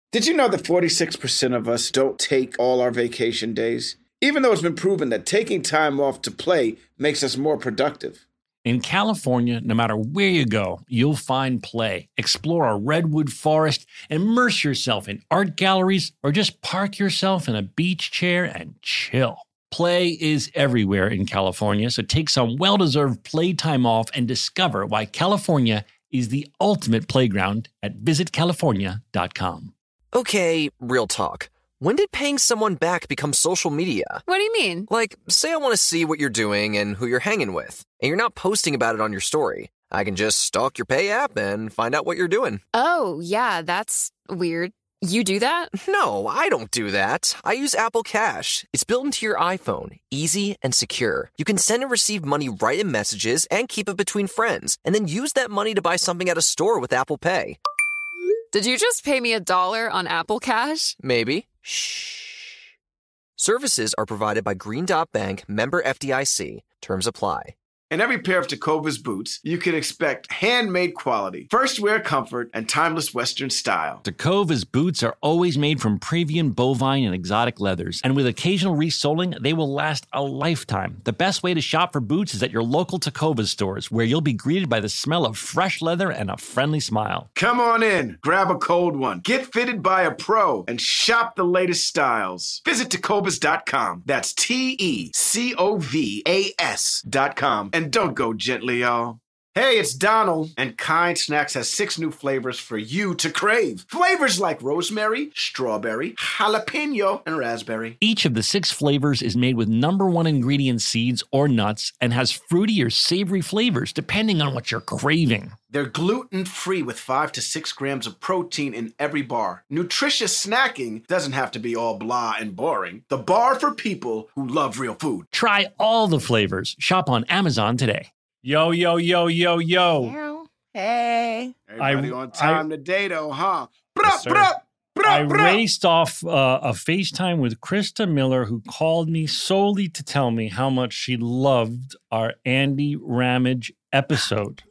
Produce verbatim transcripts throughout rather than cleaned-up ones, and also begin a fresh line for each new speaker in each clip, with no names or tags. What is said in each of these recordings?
Did you know that forty-six percent of us don't take all our vacation days? Even though it's been proven that taking time off to play makes us more productive.
In California, no matter where you go, you'll find play. Explore a redwood forest, immerse yourself in art galleries, or just park yourself in a beach chair and chill. Play is everywhere in California, so take some well-deserved playtime off and discover why California is the ultimate playground at visit california dot com.
Okay, real talk. When did paying someone back become social media?
What do you mean?
Like, say I want to see what you're doing and who you're hanging with, and you're not posting about it on your story. I can just stalk your Pay app and find out what you're doing.
Oh, yeah, that's weird. You do that?
No, I don't do that. I use Apple Cash. It's built into your iPhone, easy and secure. You can send and receive money right in Messages and keep it between friends, and then use that money to buy something at a store with Apple Pay.
Did you just pay me a dollar on Apple Cash?
Maybe. Shh. Services are provided by Green Dot Bank, member F D I C. Terms apply.
In every pair of Tecovas boots, you can expect handmade quality, first wear comfort, and timeless Western style.
Tecovas boots are always made from premium bovine and exotic leathers, and with occasional resoling, they will last a lifetime. The best way to shop for boots is at your local Tecovas stores, where you'll be greeted by the smell of fresh leather and a friendly smile.
Come on in, grab a cold one, get fitted by a pro, and shop the latest styles. Visit tecovas dot com. That's T E C O V A S dot com. And don't go gently, y'all. Hey, it's Donald, and Kind Snacks has six new flavors for you to crave. Flavors like rosemary, strawberry, jalapeno, and raspberry.
Each of the six flavors is made with number one ingredient seeds or nuts and has fruity or savory flavors, depending on what you're craving.
They're gluten-free with five to six grams of protein in every bar. Nutritious snacking doesn't have to be all blah and boring. The bar for people who love real food.
Try all the flavors. Shop on Amazon today. Yo, yo, yo, yo, yo.
Hey.
Everybody
I-
on time
I-
today, though, huh?
Yes, sir.
Bruh, bruh, bruh,
I
bruh.
raced off uh, a FaceTime with Krista Miller, who called me solely to tell me how much she loved our Andy Ramage episode.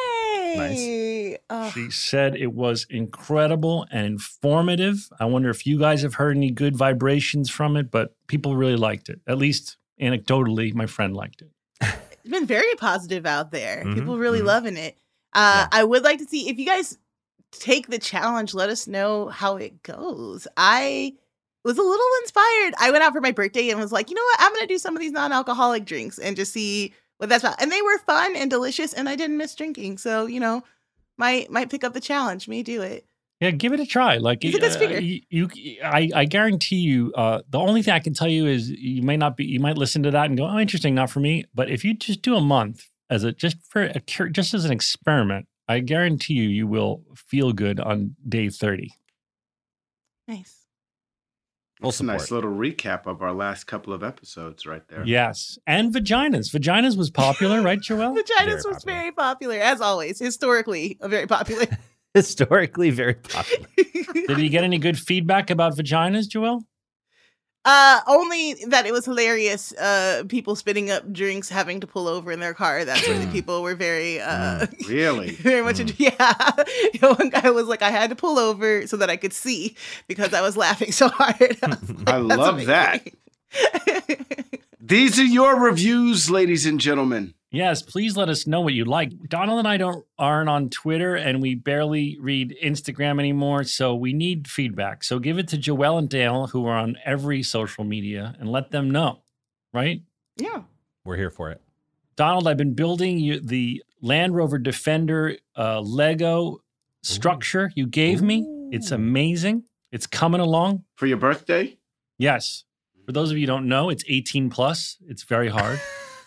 Yay. Ugh.
She said it was incredible and informative. I wonder if you guys have heard any good vibrations from it, but people really liked it. At least anecdotally, my friend liked it.
It's been very positive out there.
Mhm,
People really
mhm.
loving it. Uh,
Yeah.
I would like to see if you guys take the challenge, let us know how it goes. I was a little inspired. I went out for my birthday and was like, you know what? I'm going to do some of these non-alcoholic drinks and just see what that's about. And they were fun and delicious, and I didn't miss drinking. So, you know, might might pick up the challenge. May do it.
Yeah, give it a try. Like
It's a good
uh,
speaker.
you, you, I, I guarantee you. Uh, the only thing I can tell you is you may not be. You might listen to that and go, "Oh, interesting, not for me." But if you just do a month as a just for a cur- just as an experiment, I guarantee you, you will feel good on day thirty.
Nice.
Full
That's a nice
support.
little recap of our last couple of episodes right there.
Yes, and vaginas. Vaginas was popular, right, Joelle?
Vaginas
Very
was
popular.
very popular, as always. Historically, very popular.
Historically very popular.
Did you get any good feedback about vaginas, Joelle?
Uh, only that it was hilarious. Uh, people spitting up drinks, having to pull over in their car. That's where the people were very, uh,
Really?
very much.
Mm.
Yeah. You know, one guy was like, I had to pull over so that I could see because I was laughing so hard. I, was like,
I
"That's
love that.
amazing."
These are your reviews, ladies and gentlemen.
Yes, please let us know what you like. Donald and I don't aren't on Twitter, and we barely read Instagram anymore, so we need feedback. So give it to Joelle and Dale, who are on every social media, and let them know, right?
Yeah.
We're here for it.
Donald, I've been building you the Land Rover Defender uh, Lego structure you gave me. It's amazing. It's coming along.
For your birthday?
Yes. For those of you who don't know, it's eighteen plus. It's very hard.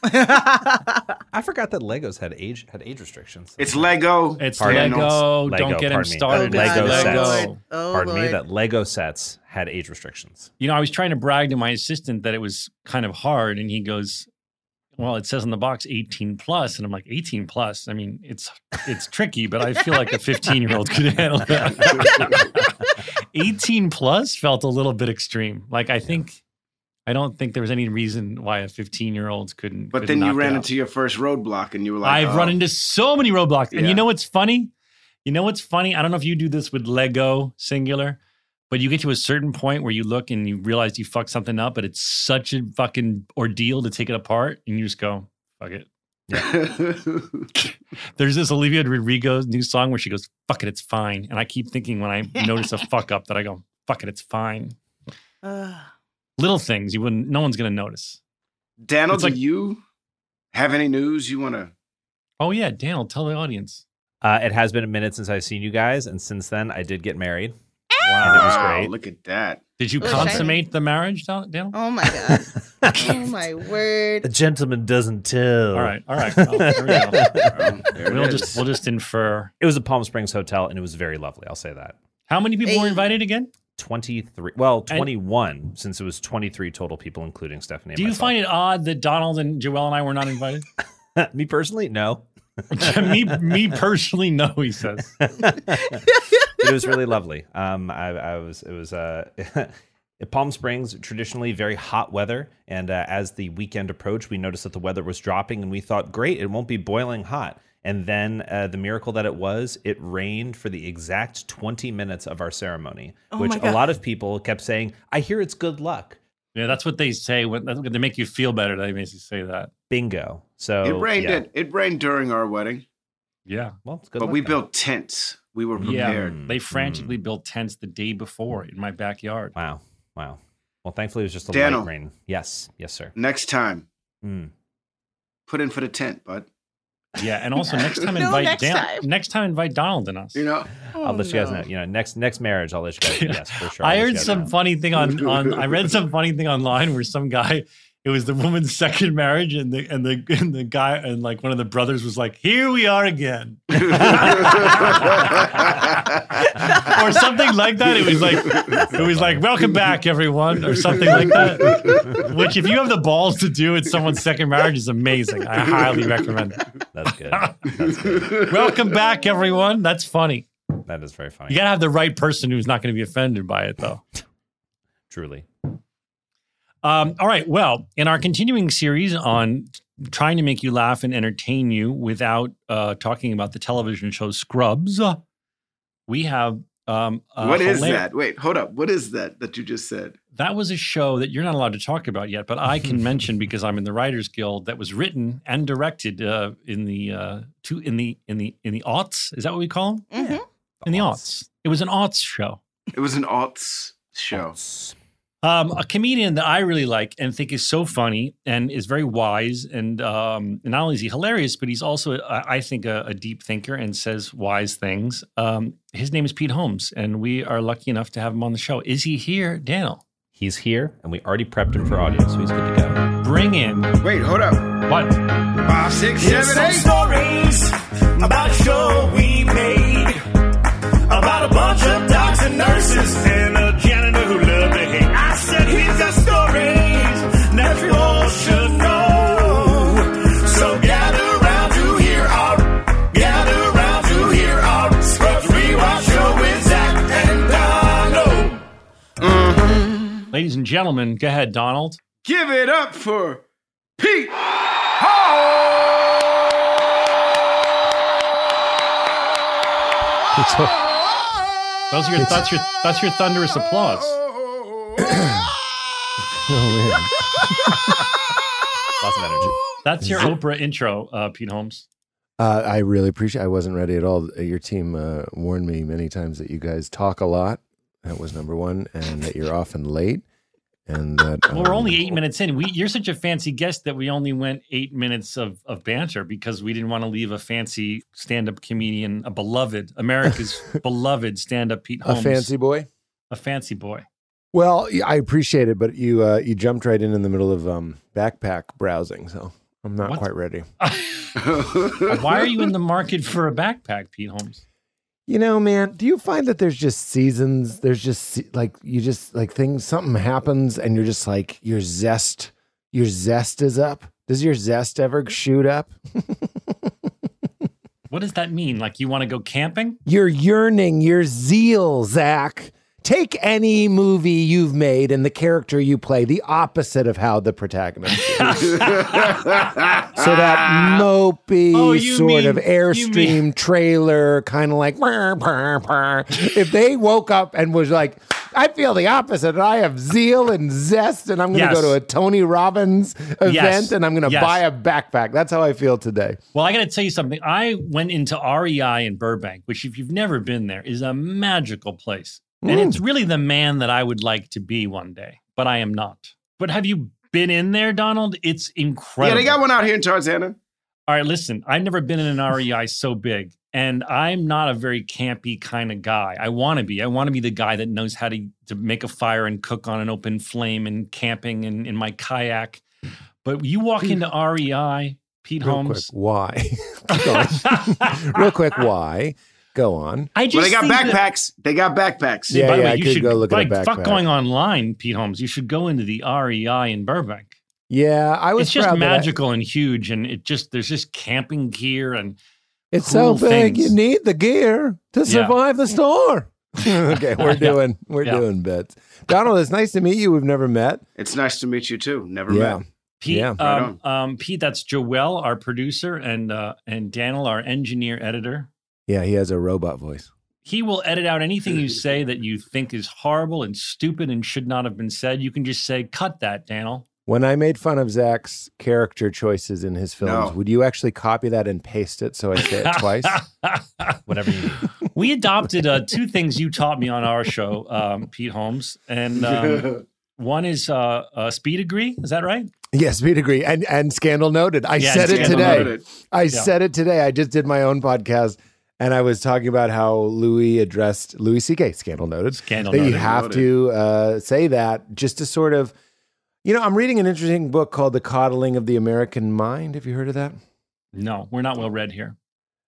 I forgot that Legos had age had age restrictions.
It's Lego.
It's
Pardon.
Lego.
Lego,
Don't get him
pardon me.
started.
Oh,
It's
Lego
Lego.
sets.
Lord. Oh,
Pardon me,
Lord.
that Lego sets had age restrictions.
You know, I was trying to brag to my assistant that it was kind of hard, and he goes, "Well, it says on the box eighteen plus," and I'm like, eighteen plus? I mean, it's it's tricky, but I feel like a fifteen year old could handle that. eighteen plus felt a little bit extreme. Like I think, I don't think there was any reason why a fifteen year old couldn't.
But
couldn't
then you
knock it
ran
out.
into your first roadblock and you were like,
I've
oh.
run into so many roadblocks, and
Yeah.
you know what's funny? You know what's funny? I don't know if you do this with Lego singular, But you get to a certain point where you look and you realize you fucked something up, but it's such a fucking ordeal to take it apart, and you just go, fuck it. Yeah. There's this Olivia Rodrigo's new song where she goes, fuck it, it's fine. And I keep thinking when I notice a fuck up that I go, fuck it, it's fine.
Uh,
Little things you wouldn't, no one's going to notice.
Daniel,
It's
do
like-
you have any news you want to?
Oh, yeah, Daniel, tell the audience.
Uh, it has been a minute since I've seen you guys, and since then I did get married. And it was great.
Look at that.
Did you
Oh,
consummate
shiny.
the marriage, Dan- Daniel?
oh my god. Oh my word.
A gentleman doesn't tell.
All right, all right. Well, there we go.
Well, there it
We'll
is.
just, we'll just infer.
It was a Palm Springs hotel, and it was very lovely. I'll say that.
How many people were
Hey.
invited again?
twenty-three. Well, twenty-one, since it was twenty-three total people, including Stephanie.
Do you find it odd that Donald and Joelle and I were not invited?
it me personally? No.
me, me personally, no. He says.
It was really lovely. Um, I, I was. It was. Uh, Palm Springs, traditionally very hot weather, and uh, as the weekend approached, we noticed that the weather was dropping, and we thought, great, it won't be boiling hot. And then uh, the miracle that it was, it rained for the exact twenty minutes of our ceremony,
Oh
which
my
a
God.
lot of people kept saying, I hear it's good luck.
Yeah, that's what they say. When, that's what they make you feel better. They basically say that.
Bingo. So
It rained.
yeah.
It, it rained during our wedding,
Yeah.
Well, it's good
but
luck
we
then.
built tents. We were prepared.
Mm,
They frantically built tents the day before in my backyard.
Wow. Wow. Well, thankfully, it was just a
Daniel.
light rain. Yes. Yes, sir.
Next time,
Mm.
put in for the tent, bud.
Yeah, and also next time
No,
invite
next
Dan-
time.
next time invite Donald and us.
You know,
I'll let you guys
Oh, no.
know. You know, next next marriage, I'll let you guys know. Yes, for sure. I'll
I
let you
heard
guys
some
know.
funny thing on, on I read some funny thing online where some guy, it was the woman's second marriage, and the and the and the guy and like one of the brothers was like, "Here we are again," or something like that. It was like it was like, "Welcome back, everyone," or something like that. Which, if you have the balls to do at someone's second marriage, is amazing. I highly recommend it.
That's good. That's good.
Welcome back, everyone. That's funny.
That is very funny.
You gotta have the right person who's not going to be offended by it, though.
Truly.
Um, all right. Well, in our continuing series on trying to make you laugh and entertain you without uh, talking about the television show Scrubs, uh, we have. Um, a
what is
hilar-
that? Wait, hold up. What is that that you just said?
That was a show that you're not allowed to talk about yet, but I can mention because I'm in the Writers Guild. That was written and directed uh, in the uh, two in the in the in the aughts. Is that what we call them?
Mhm.
In the aughts. It was an aughts show.
It was an alts show.
Um, a comedian that I really like and think is so funny and is very wise. And, um, and not only is he hilarious, but he's also, uh, I think, a, a deep thinker and says wise things. Um, his name is Pete Holmes, and we are lucky enough to have him on the show. Is he here, Daniel?
He's here, and we already prepped him for audio, so he's good to go.
Bring in
Wait, hold up.
what?
Five, six,
Here's
seven,
some
eight.
stories about a show we made about a bunch of docs and nurses and a janitor who loved to hate. I said, here's the stories that you all should know. So gather round to hear our, gather round to hear our Scrubs Rewatch show with Zach and Donald.
Ladies and gentlemen, go ahead, Donald.
Give it up for Pete.
Those are your, that's your, that's your thunderous applause.
Lots of energy.
That's your Oprah intro, uh, Pete Holmes.
Uh, I really appreciate. I wasn't ready at all. Your team uh, warned me many times that you guys talk a lot. That was number one, and that you're often late. And that
Well, we're
um,
only eight minutes in. We, you're such a fancy guest that we only went eight minutes of, of banter because we didn't want to leave a fancy stand-up comedian, a beloved, America's beloved stand-up Pete
a
Holmes.
fancy boy.
A fancy boy.
Well, I appreciate it, but you uh, you jumped right in in the middle of um, backpack browsing, so I'm not
What?
quite ready.
Why are you in the market for a backpack, Pete Holmes?
You know, man, do you find that there's just seasons? There's just se- like you just like things. Something happens, and you're just like your zest. Your zest is up. Does your zest ever shoot up?
What does that mean? Like you want to go camping?
Your yearning, your zeal, Zach. Take any movie you've made and the character you play, the opposite of how the protagonist is. So that mopey
Oh, you
sort
mean-
of
you
Airstream
mean-
trailer, kind of like, "Brr, brr, brr." If they woke up and was like, I feel the opposite. I have zeal and zest, and I'm going to
Yes.
go to a Tony Robbins event,
Yes.
and I'm going to
Yes.
buy a backpack. That's how I feel today.
Well, I got to tell you something. I went into R E I in Burbank, which, if you've never been there, is a magical place. And
Mm.
it's really the man that I would like to be one day, but I am not. But have you been in there, Donald? It's
Yeah,
incredible.
they got one out here in Tarzana.
All right, listen, I've never been in an R E I so big, and I'm not a very campy kind of guy. I want to be. I want to be the guy that knows how to, to make a fire and cook on an open flame and camping in, in my kayak. But you walk into R E I, Pete
Real quick,
Holmes.
why? Go on. Real quick, why? Go on.
I just
Well, they got
think that-
backpacks. They got backpacks.
Yeah,
By the
yeah,
way,
I
you
could
should
go look at a
like,
backpack.
fuck going online, Pete Holmes. You should go into the R E I in Burbank.
Yeah, I was
It's just
proud that I-
magical and huge, and it just there's just camping gear and
It's
cool
so big,
things.
you need the gear to survive the storm. Okay, we're
Yeah.
doing we're
Yeah.
doing bits. Donald, it's nice to meet you. We've never met.
It's nice to meet you too. Never
Yeah.
met.
Pete.
Yeah.
Right
um, um, Pete, that's Joel, our producer, and uh, and Daniel, our engineer editor.
Yeah, he has a robot voice.
He will edit out anything you say that you think is horrible and stupid and should not have been said. You can just say, "Cut that, Daniel."
When I made fun of Zach's character choices in his films,
No.
would you actually copy that and paste it so I say it twice?
Whatever you need.
We adopted uh, two things you taught me on our show, um, Pete Holmes, and um, one is uh, uh, speed agree. Is that right?
Yes, we agree. And and scandal noted. I
Yeah,
said it
Scandal
today.
noted.
I
Yeah.
said it today. I just did my own podcast and I was talking about how Louis addressed Louis C K, scandal noted.
Scandal
that you
noted.
have to uh, say that just to sort of, you know, I'm reading an interesting book called The Coddling of the American Mind. Have you heard of that?
No, we're not well read here.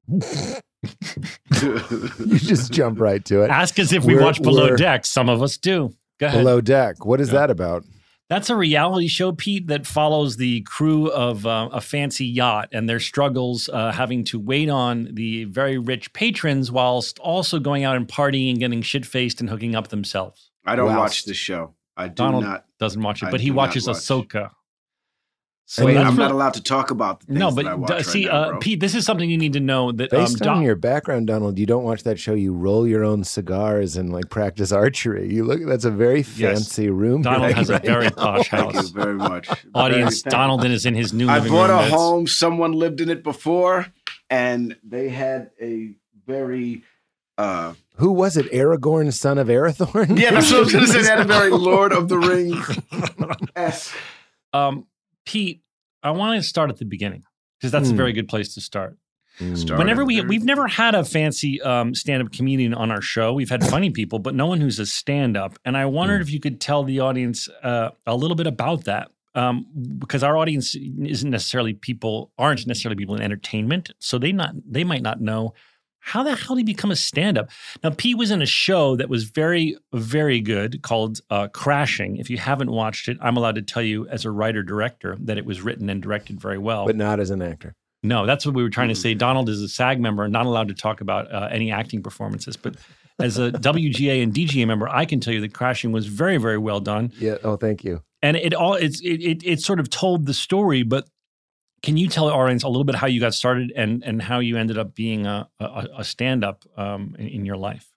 You just jump right to it.
Ask us if we
We're-
watch Below
we're-
Deck. Some of us do. Go ahead.
Below Deck. What is
Yeah.
that about?
That's a reality show, Pete, that follows the crew of uh, a fancy yacht and their struggles uh, having to wait on the very rich patrons whilst also going out and partying and getting shit-faced and hooking up themselves.
I don't
Wow.
watch this show. I do
Donald
not.
doesn't watch it,
I
but he
do not
watches
watch.
Ahsoka. So
Wait,
that's
I'm
real-
not allowed to talk about the things
No,
that I
but
watch
uh,
right
see,
now,
uh,
bro.
Pete, this is something you need to know. That um,
Based on
Don-
your background, Donald, you don't watch that show. You roll your own cigars and like practice archery. You look. That's a very fancy room.
Donald
you're
has
in
a
right
very
now.
posh
Thank you
house.
very much.
Audience,
Very-
Donald is in his new
I
living
bought
room.
a
That's-
home. Someone lived in it before, and they had a very. Uh,
Who was it? Aragorn, son of Arathorn?
yeah, that's what I was going to say. They had a very Lord of the Rings. esque.
Um, Pete, I want to start at the beginning because that's a
Hmm.
very good place to start.
Start
Whenever
at
we
the very
we've never had a fancy um, stand-up comedian on our show. We've had funny people, but no one who's a stand-up. And I wondered if you could tell the audience uh, a little bit about that, um, because our audience isn't necessarily people aren't necessarily people in entertainment, so they not they might not know how the hell did he become a stand-up. Now, Pete was in a show that was very very good called uh, Crashing. If you haven't watched it, I'm allowed to tell you as a writer-director that it was written and directed very well.
but not as an actor.
No, that's what we were trying to say. Donald is a SAG member and not allowed to talk about uh, any acting performances. But as a W G A and D G A member, I can tell you that Crashing was very, very well done.
Yeah. Oh, thank you.
And it all it's it, it it sort of told the story. But can you tell our audience a little bit how you got started and and how you ended up being a a, a stand up um, in, in your life?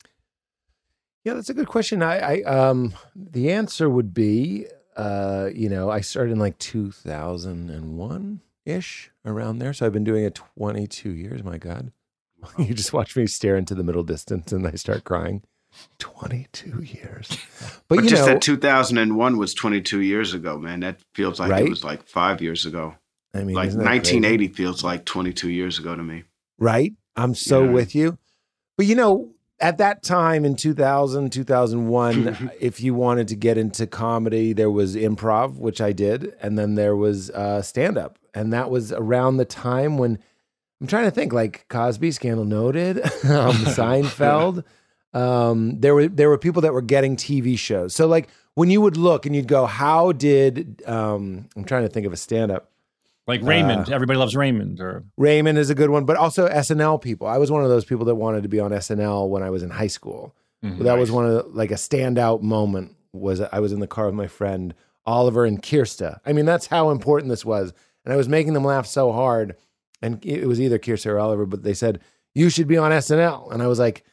Yeah, that's a good question. I, I um, the answer would be, uh, you know, I started in like two thousand one ish, around there. So I've been doing it twenty-two years. My God, you just watch me stare into the middle distance and I start crying. twenty-two years, but,
But
you
just
know,
that two thousand one was twenty-two years ago, man. That feels like
Right?
it was like five years ago.
I mean,
Like
isn't that
nineteen eighty
crazy?
feels like twenty-two years ago to me.
Right? I'm so
Yeah.
with you. But you know, at that time in two thousand, two thousand one, if you wanted to get into comedy, there was improv, which I did, and then there was uh, stand up. And that was around the time when I'm trying to think, like Cosby, Scandal Noted, um, Seinfeld. Um, there were there were people that were getting T V shows. So like when you would look and you'd go, how did um, I'm trying to think of a stand up.
Like Raymond, everybody loves Raymond. Or
Raymond is a good one, but also S N L people. I was one of those people that wanted to be on S N L when I was in high school.
Mhm.
That was one of the, like a standout moment was I was in the car with my friend Oliver and Kirsta. I mean, that's how important this was. And I was making them laugh so hard. And it was either Kirsta or Oliver, but they said, you should be on S N L. And I was like,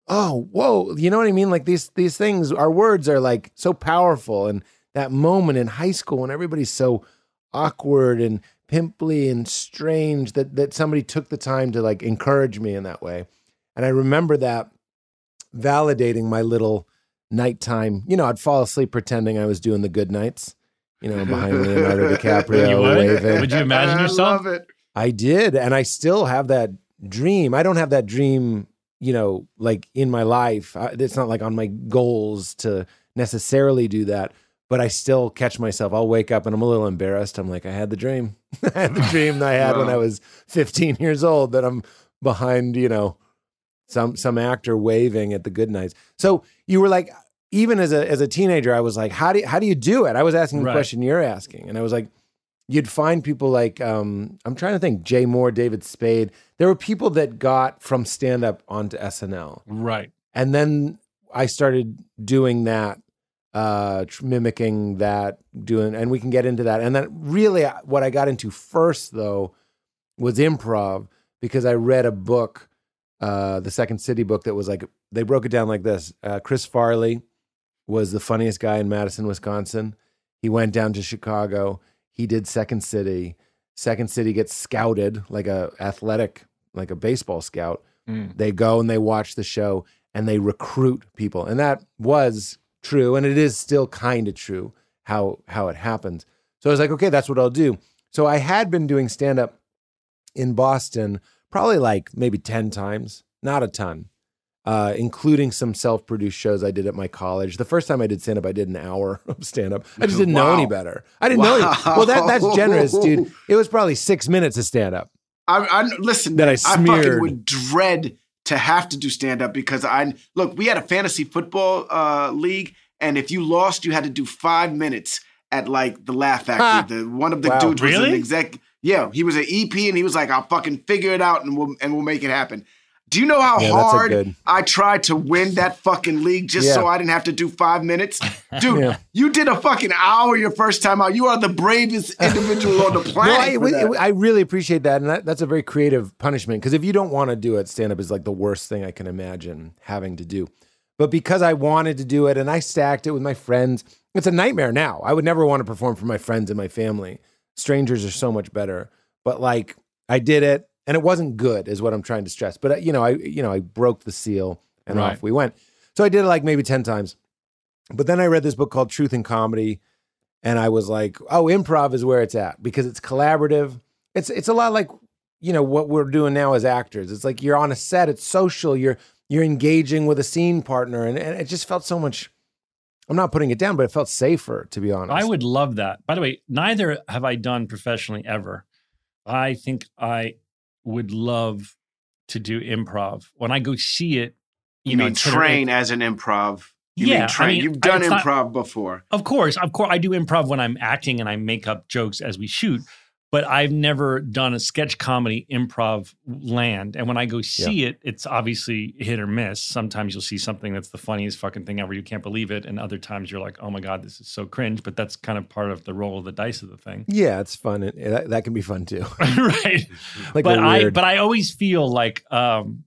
oh, whoa, you know what I mean? Like these these things, our words are like so powerful. And that moment in high school when everybody's so awkward and pimply and strange that that somebody took the time to like encourage me in that way. And I remember that validating my little nighttime, you know, I'd fall asleep pretending I was doing the good nights, you know, behind Leonardo DiCaprio.
You would?
Waving.
Would you imagine yourself?
I love it.
I did. And I still have that dream. I don't have that dream, you know, like in my life. I, it's not like on my goals to necessarily do that, but I still catch myself. I'll wake up and I'm a little embarrassed. I'm like, I had the dream. I had the dream that I had when I was fifteen years old that I'm behind, you know, some some actor waving at the good nights. So you were like, even as a as a teenager, I was like, how do you, how do you do it? I was asking the
Right.
question you're asking, and I was like, you'd find people like um, I'm trying to think, Jay Moore, David Spade. There were people that got from stand up onto S N L,
Right.
and then I started doing that, uh, tr- mimicking that, doing, and we can get into that. And then really, uh, what I got into first though was improv because I read a book. Uh, the Second City book that was like, they broke it down like this. Uh, Chris Farley was the funniest guy in Madison, Wisconsin. He went down to Chicago. He did Second City. Second City gets scouted like a athletic, like a baseball scout.
Mm.
They go and they watch the show and they recruit people. And that was true. And it is still kind of true how, how it happens. So I was like, okay, that's what I'll do. So I had been doing stand-up in Boston probably like maybe ten times, not a ton, uh, including some self-produced shows I did at my college. The first time I did stand-up, I did an hour of stand-up. I just didn't
Wow.
know any better. I didn't
Wow.
know any. Well, that, that's generous, dude. It was probably six minutes of stand-up.
I, I listen.
That I
I fucking
smeared.
would dread to have to do stand up because I look. We had a fantasy football uh, league, and if you lost, you had to do five minutes at like the Laugh Factory. The one of the
Wow.
dudes was
Really?
an exec. Yeah, he was an E P, and he was like, "I'll fucking figure it out, and we'll and we'll make it happen." Do you know how
Yeah, that's a
hard
good-
I tried to win that fucking league just
Yeah.
so I didn't have to do five minutes? Dude,
Yeah.
you did a fucking hour your first time out. You are the bravest individual on the planet.
No, I,
for
it-
that.
it- I really appreciate that. And that, that's a very creative punishment because if you don't want to do it, stand-up is like the worst thing I can imagine having to do. But because I wanted to do it and I stacked it with my friends, it's a nightmare now. I would never want to perform for my friends and my family. Strangers are so much better. But like I did it and it wasn't good is what I'm trying to stress. But uh, you know, I you know, I broke the seal and
Right.
off we went. So I did it like maybe ten times. But then I read this book called Truth in Comedy and I was like, oh, improv is where it's at because it's collaborative. It's it's a lot like, you know, what we're doing now as actors. It's like you're on a set, it's social, you're you're engaging with a scene partner and, and it just felt so much, I'm not putting it down, but it felt safer, to be honest.
I would love that. By the way, neither have I done professionally ever. I think I would love to do improv. When I go see it, you,
You
know,
mean
it's sort of-
train as an improv? You
Yeah,
mean train?
I mean,
You've done
it's not-
improv before.
Of course, of course, I do improv when I'm acting and I make up jokes as we shoot. But I've never done a sketch comedy improv land. And when I go see it, it's obviously hit or miss. Sometimes you'll see something that's the funniest fucking thing ever. You can't believe it. And other times you're like, oh my God, this is so cringe. But that's kind of part of the roll of the dice of the thing.
Yeah, it's fun. It, that, that can be fun too.
Right.
Like
but
a
I
weird-
but I always feel like um,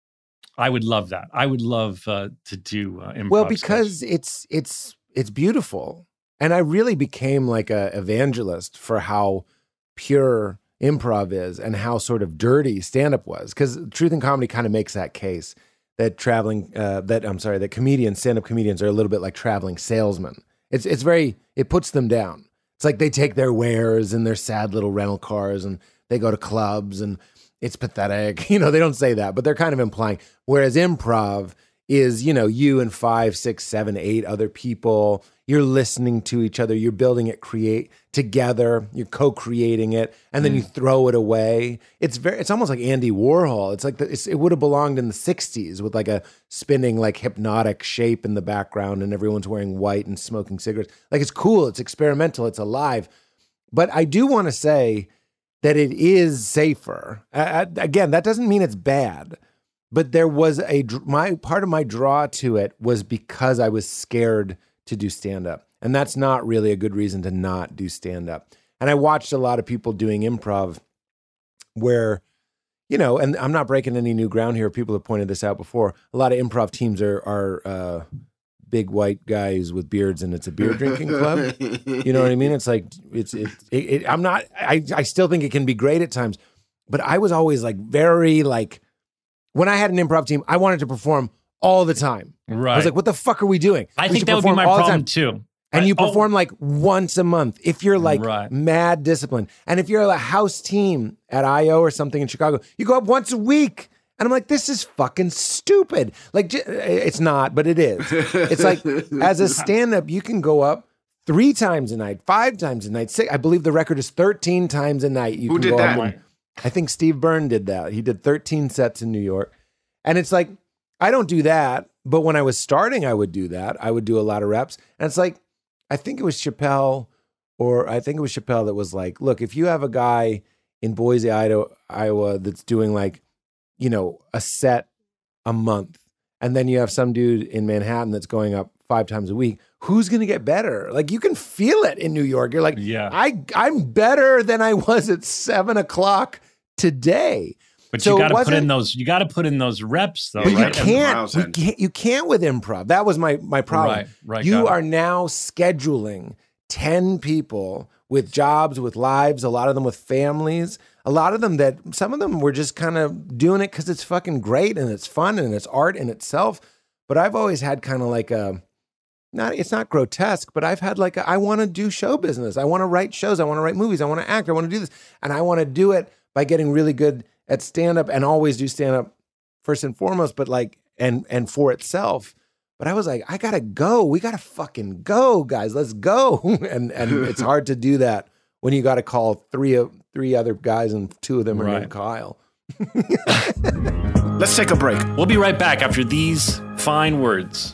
I would love that. I would love uh, to do uh, improv.
Well,
sketch.
because it's it's it's beautiful. And I really became like a evangelist for how pure improv is and how sort of dirty stand-up was. Because Truth in Comedy kind of makes that case that traveling, uh, that I'm sorry, that comedians, stand-up comedians are a little bit like traveling salesmen. It's it's very, it puts them down. It's like they take their wares and their sad little rental cars and they go to clubs and it's pathetic. You know, they don't say that, but they're kind of implying. Whereas improv is, you know, you and five, six, seven, eight other people. You're listening to each other. You're building it, create together. You're co-creating it, and then you throw it away. It's very. It's almost like Andy Warhol. It's like the, it's, it would have belonged in the sixties with like a spinning, like hypnotic shape in the background, and everyone's wearing white and smoking cigarettes. Like it's cool. It's experimental. It's alive. But I do want to say that it is safer. Uh, again, that doesn't mean it's bad. But there was a my part of my draw to it was because I was scared to do stand-up. And that's not really a good reason to not do stand-up. And I watched a lot of people doing improv where, you know, and I'm not breaking any new ground here. People have pointed this out before. A lot of improv teams are are uh, big white guys with beards, and it's a beer drinking club. You know what I mean? It's like it's it, it, it. I'm not. I I still think it can be great at times, but I was always like very like when I had an improv team, I wanted to perform all the time.
Right.
I was like, what the fuck are we doing?
I
we
think that would be my problem too.
And
I,
you perform
oh,
like once a month if you're like
right.
mad disciplined. And if you're a house team at I O or something in Chicago, you go up once a week. And I'm like, this is fucking stupid. Like, it's not, but it is. It's like, as a stand-up, you can go up three times a night, five times a night, six. I believe the record is thirteen times a night. You
Who
can
did
go
that?
up and, I think Steve Byrne did that. He did thirteen sets in New York. And it's like, I don't do that. But when I was starting, I would do that. I would do a lot of reps. And it's like, I think it was Chappelle, or I think it was Chappelle that was like, look, if you have a guy in Boise, Idaho, Iowa that's doing like, you know, a set a month, and then you have some dude in Manhattan that's going up five times a week, who's going to get better? Like, you can feel it in New York. You're like,
yeah.
I, I'm better than I was at seven o'clock today.
But
So
you
it
got to put in
wasn't-
those. You got to put in those reps, though.
But
right?
you can't,
miles
we
in.
can't. You can't with improv. That was my my problem.
Right, right, got
You
it.
are now scheduling ten people with jobs, with lives. A lot of them with families. A lot of them that some of them were just kind of doing it because it's fucking great and it's fun and it's art in itself. But I've always had kind of like a not. It's not grotesque, but I've had like a, I want to do show business. I want to write shows. I want to write movies. I want to act. I want to do this, and I want to do it by getting really good at stand-up, and always do stand-up first and foremost, but like, and and for itself. But I was like, I gotta go. We gotta fucking go, guys. Let's go. and and it's hard to do that when you got to call three of three other guys, and two of them are
Right.
named Kyle.
Let's take a break.
We'll be right back after these fine words.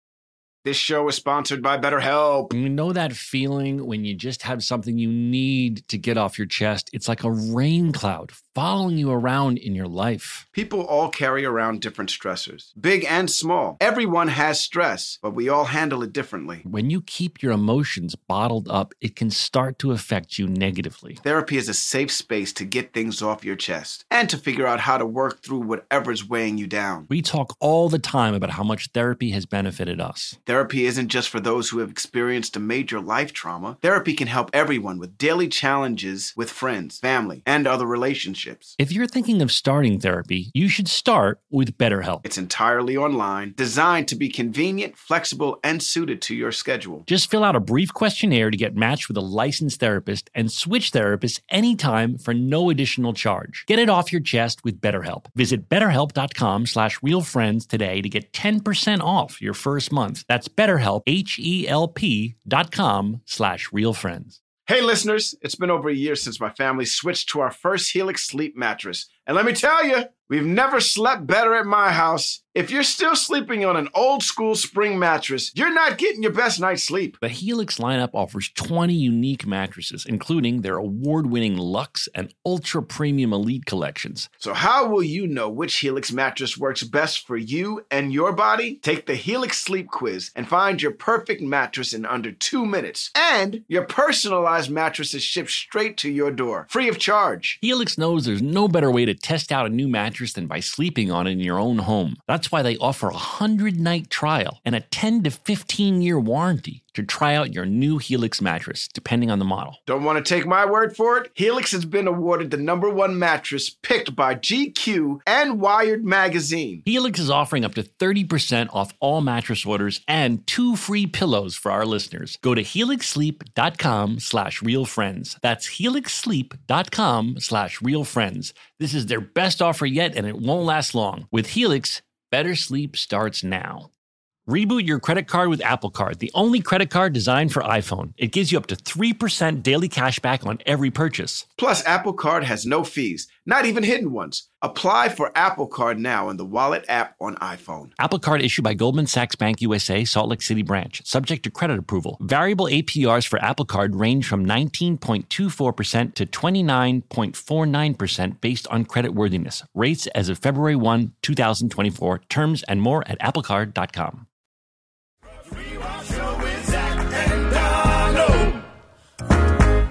This show is sponsored by BetterHelp.
You know that feeling when you just have something you need to get off your chest? It's like a rain cloud following you around in your life.
People all carry around different stressors, big and small. Everyone has stress, but we all handle it differently.
When you keep your emotions bottled up, it can start to affect you negatively.
Therapy is a safe space to get things off your chest and to figure out how to work through whatever's weighing you down.
We talk all the time about how much therapy has benefited us.
Therapy isn't just for those who have experienced a major life trauma. Therapy can help everyone with daily challenges with friends, family, and other relationships.
If you're thinking of starting therapy, you should start with BetterHelp.
It's entirely online, designed to be convenient, flexible, and suited to your schedule.
Just fill out a brief questionnaire to get matched with a licensed therapist and switch therapists anytime for no additional charge. Get it off your chest with BetterHelp. Visit betterhelp.com slash realfriends today to get ten percent off your first month. That's BetterHelp, H-E-L-P dot com slash realfriends.
Hey listeners, it's been over a year since my family switched to our first Helix sleep mattress. And let me tell you, we've never slept better at my house. If you're still sleeping on an old school spring mattress, you're not getting your best night's sleep.
The Helix lineup offers twenty unique mattresses, including their award-winning Luxe and Ultra Premium Elite collections.
So how will you know which Helix mattress works best for you and your body? Take the Helix Sleep Quiz and find your perfect mattress in under two minutes. And your personalized mattress is shipped straight to your door, free of charge.
Helix knows there's no better way to test out a new mattress than by sleeping on it in your own home. That's why they offer a one hundred night trial and a ten to fifteen year warranty to try out your new Helix mattress, depending on the model.
Don't want to take my word for it? Helix has been awarded the number one mattress picked by G Q and Wired Magazine.
Helix is offering up to thirty percent off all mattress orders and two free pillows for our listeners. Go to helixsleep.com slash realfriends. That's helixsleep.com slash realfriends. This is their best offer yet, and it won't last long. With Helix, better sleep starts now. Reboot your credit card with Apple Card, the only credit card designed for iPhone. It gives you up to three percent daily cash back on every purchase.
Plus, Apple Card has no fees, not even hidden ones. Apply for Apple Card now in the Wallet app on iPhone.
Apple Card issued by Goldman Sachs Bank U S A, Salt Lake City branch, subject to credit approval. Variable A P Rs for Apple Card range from nineteen point two four percent to twenty-nine point four nine percent based on creditworthiness. Rates as of February first, twenty twenty-four. Terms and more at apple card dot com.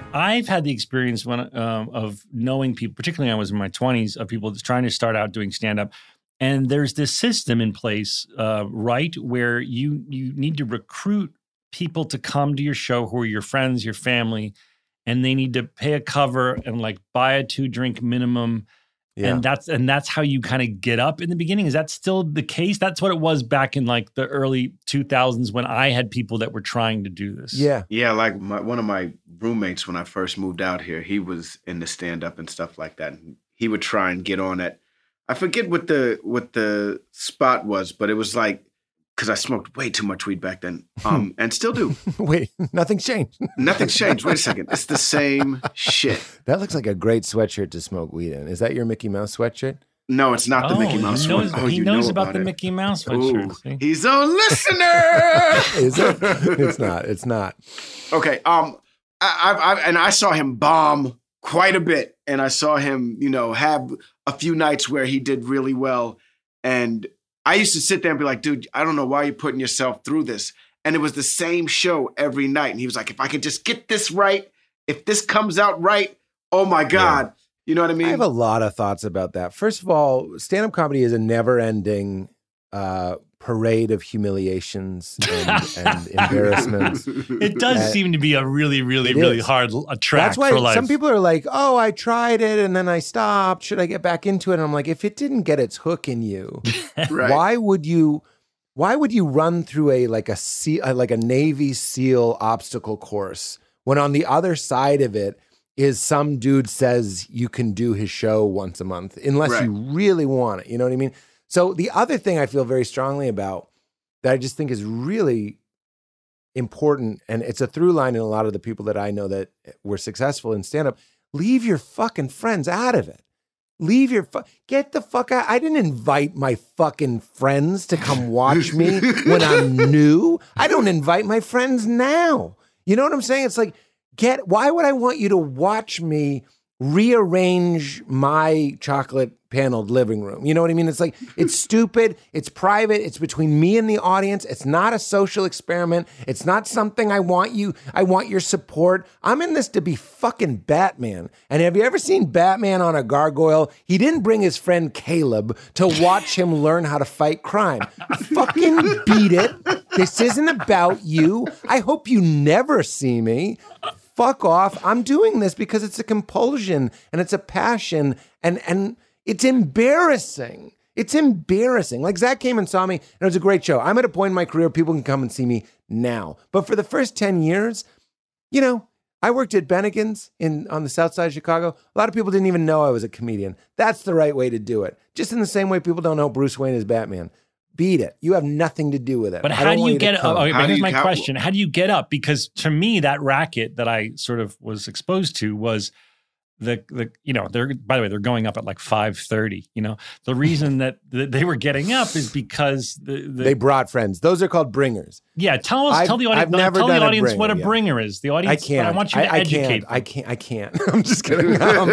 I've had the experience when um, of knowing people, particularly when I was in my twenties, of people just trying to start out doing stand-up. And there's this system in place, uh, right, where you you need to recruit people to come to your show who are your friends, your family, and they need to pay a cover and like buy a two-drink minimum. Yeah. And that's and that's how you kind of get up in the beginning. Is that still the case? That's what it was back in like the early two thousands when I had people that were trying to do this.
Yeah.
Yeah, like my, one of my roommates when I first moved out here, he was into stand-up and stuff like that. And he would try and get on it. I forget what the what the spot was, but it was like, because I smoked way too much weed back then, um, and still do.
Wait, nothing's changed.
Nothing's changed. Wait a second. It's the same shit.
That looks like a great sweatshirt to smoke weed in. Is that your Mickey Mouse sweatshirt?
No, it's not the
Oh,
Mickey Mouse
he knows,
one. Oh,
he
you
knows
know
about,
about
the
it.
Mickey Mouse
Ooh,
sweatshirt. see?
he's a listener.
Is it? It's not. It's not.
Okay. Um, I, I, I, and I saw him bomb quite a bit, and I saw him, you know, have a few nights where he did really well. And I used to sit there and be like, dude, I don't know why you're putting yourself through this. And it was the same show every night. And he was like, if I could just get this right, if this comes out right, oh my God. Yeah. You know what I mean?
I have a lot of thoughts about that. First of all, stand-up comedy is a never-ending uh, parade of humiliations and, and embarrassments.
It does
Uh,
seem to be a really, really, really
is.
hard a track
That's why
for life.
some people are like, oh, I tried it and then I stopped. Should I get back into it? And I'm like, if it didn't get its hook in you,
Right.
why would you why would you run through a like a sea, like a Navy SEAL obstacle course when on the other side of it is some dude says you can do his show once a month unless
Right.
you really want it. You know what I mean? So the other thing I feel very strongly about that I just think is really important, and it's a through line in a lot of the people that I know that were successful in stand-up, leave your fucking friends out of it. Leave your, fu- get the fuck out. I didn't invite my fucking friends to come watch me when I'm new. I don't invite my friends now. You know what I'm saying? It's like, get, why would I want you to watch me rearrange my chocolate paneled living room? You know what I mean? It's like, it's stupid. It's private. It's between me and the audience. It's not a social experiment. It's not something I want you, I want your support. I'm in this to be fucking Batman. And have you ever seen Batman on a gargoyle? He didn't bring his friend Caleb to watch him learn how to fight crime. Fucking beat it. This isn't about you. I hope you never see me. Fuck off. I'm doing this because it's a compulsion and it's a passion and and it's embarrassing. It's embarrassing. Like Zach came and saw me and it was a great show. I'm at a point in my career, people can come and see me now. But for the first ten years, you know, I worked at Bennigan's in on the south side of Chicago. A lot of people didn't even know I was a comedian. That's the right way to do it. Just in the same way people don't know Bruce Wayne is Batman. Beat it. You have nothing to do with it.
But
I
how
don't
do
want
you
to
get up?
come.
Okay,
How
but
do
here's
you-
my
how-
question. How do you get up? Because to me, that racket that I sort of was exposed to was the, the you know, they're, by the way, they're going up at like five thirty. You know, the reason that, that they were getting up is because the, the
They brought friends. Those are called bringers.
yeah, tell us,
I've-
tell the audience,
I've never
tell the
done a
audience what a
bringer, yeah.
bringer is. The audience,
I can't.
I want you to
I, I
educate
can't.
them.
I can't. I can't. I'm just kidding. Um,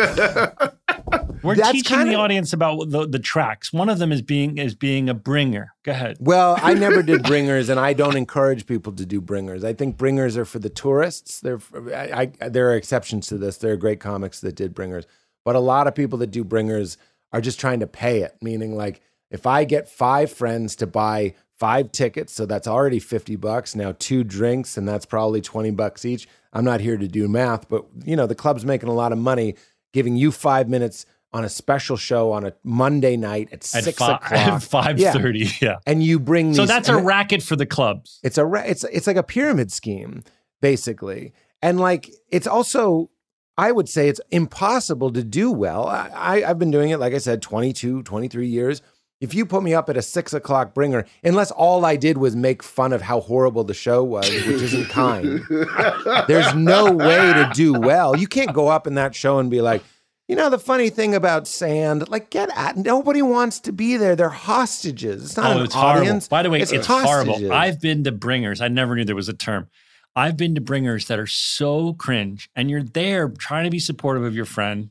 We're
That's
teaching
kinda-
the audience about the, the tracks. One of them is being is being a bringer. Go ahead.
well, I never did bringers, and I don't encourage people to do bringers. I think bringers are for the tourists. They're for, I, I, there are exceptions to this. There are great comics that did bringers, but a lot of people that do bringers are just trying to pay it. Meaning, like, if I get five friends to buy five tickets, so that's already fifty bucks. Now two drinks, and that's probably twenty bucks each. I'm not here to do math, but you know the club's making a lot of money giving you five minutes on a special show on a Monday night at,
At
six
fi-
o'clock.
at five thirty. Yeah.
Yeah. And you bring these.
So that's a
and
racket for the clubs.
It's a ra- it's it's like a pyramid scheme, basically, and like it's also. I would say it's impossible to do well. I, I, I've been doing it, like I said, twenty-two, twenty-three years. If you put me up at a six o'clock bringer, unless all I did was make fun of how horrible the show was, which isn't kind, there's no way to do well. You can't go up in that show and be like, you know, the funny thing about sand, like get at, nobody wants to be there. They're hostages. It's not
Oh,
an
it's horrible.
audience.
By the way,
it's,
it's,
hostages.
horrible. I've been to bringers. I never knew there was a term. I've been to bringers that are so cringe, and you're there trying to be supportive of your friend,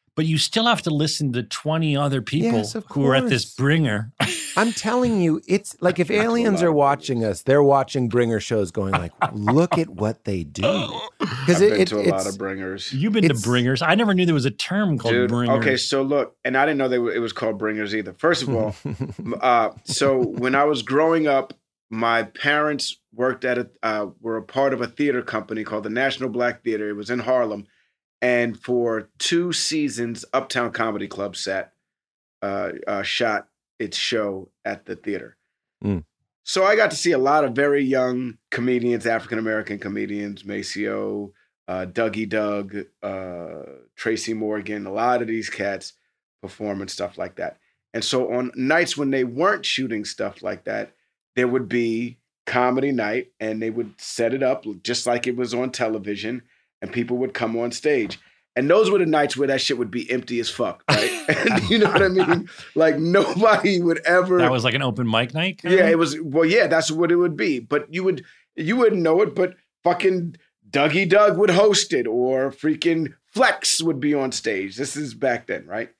But you still have to listen to twenty other people
Yes, of
who are at this
course.
bringer.
I'm telling you, it's like if aliens are watching us, they're watching bringer shows going like, look at what they do. Because
I've
it,
been
it,
to a
it's,
lot of bringers.
You've been
It's-
to bringers. I never knew there was a term called
Dude,
bringers.
okay, so look, and I didn't know they were, it was called bringers either. First of all, uh, so when I was growing up, my parents worked at a, uh, were a part of a theater company called the National Black Theater. It was in Harlem. And for two seasons, Uptown Comedy Club sat, uh, uh, shot its show at the theater.
Mm.
So I got to see a lot of very young comedians, African-American comedians, Maceo, uh, Dougie Doug, uh, Tracy Morgan, a lot of these cats perform and stuff like that. And so on nights when they weren't shooting stuff like that, there would be comedy night and they would set it up just like it was on television and people would come on stage. And those were the nights where that shit would be empty as fuck, right? And you know what I mean? Like nobody would ever.
That was like an open mic night? kinda?
Yeah, it was. Well, yeah, that's what it would be. But you would, you wouldn't know it. But fucking Dougie Doug would host it, or freaking Flex would be on stage. This is back then, right?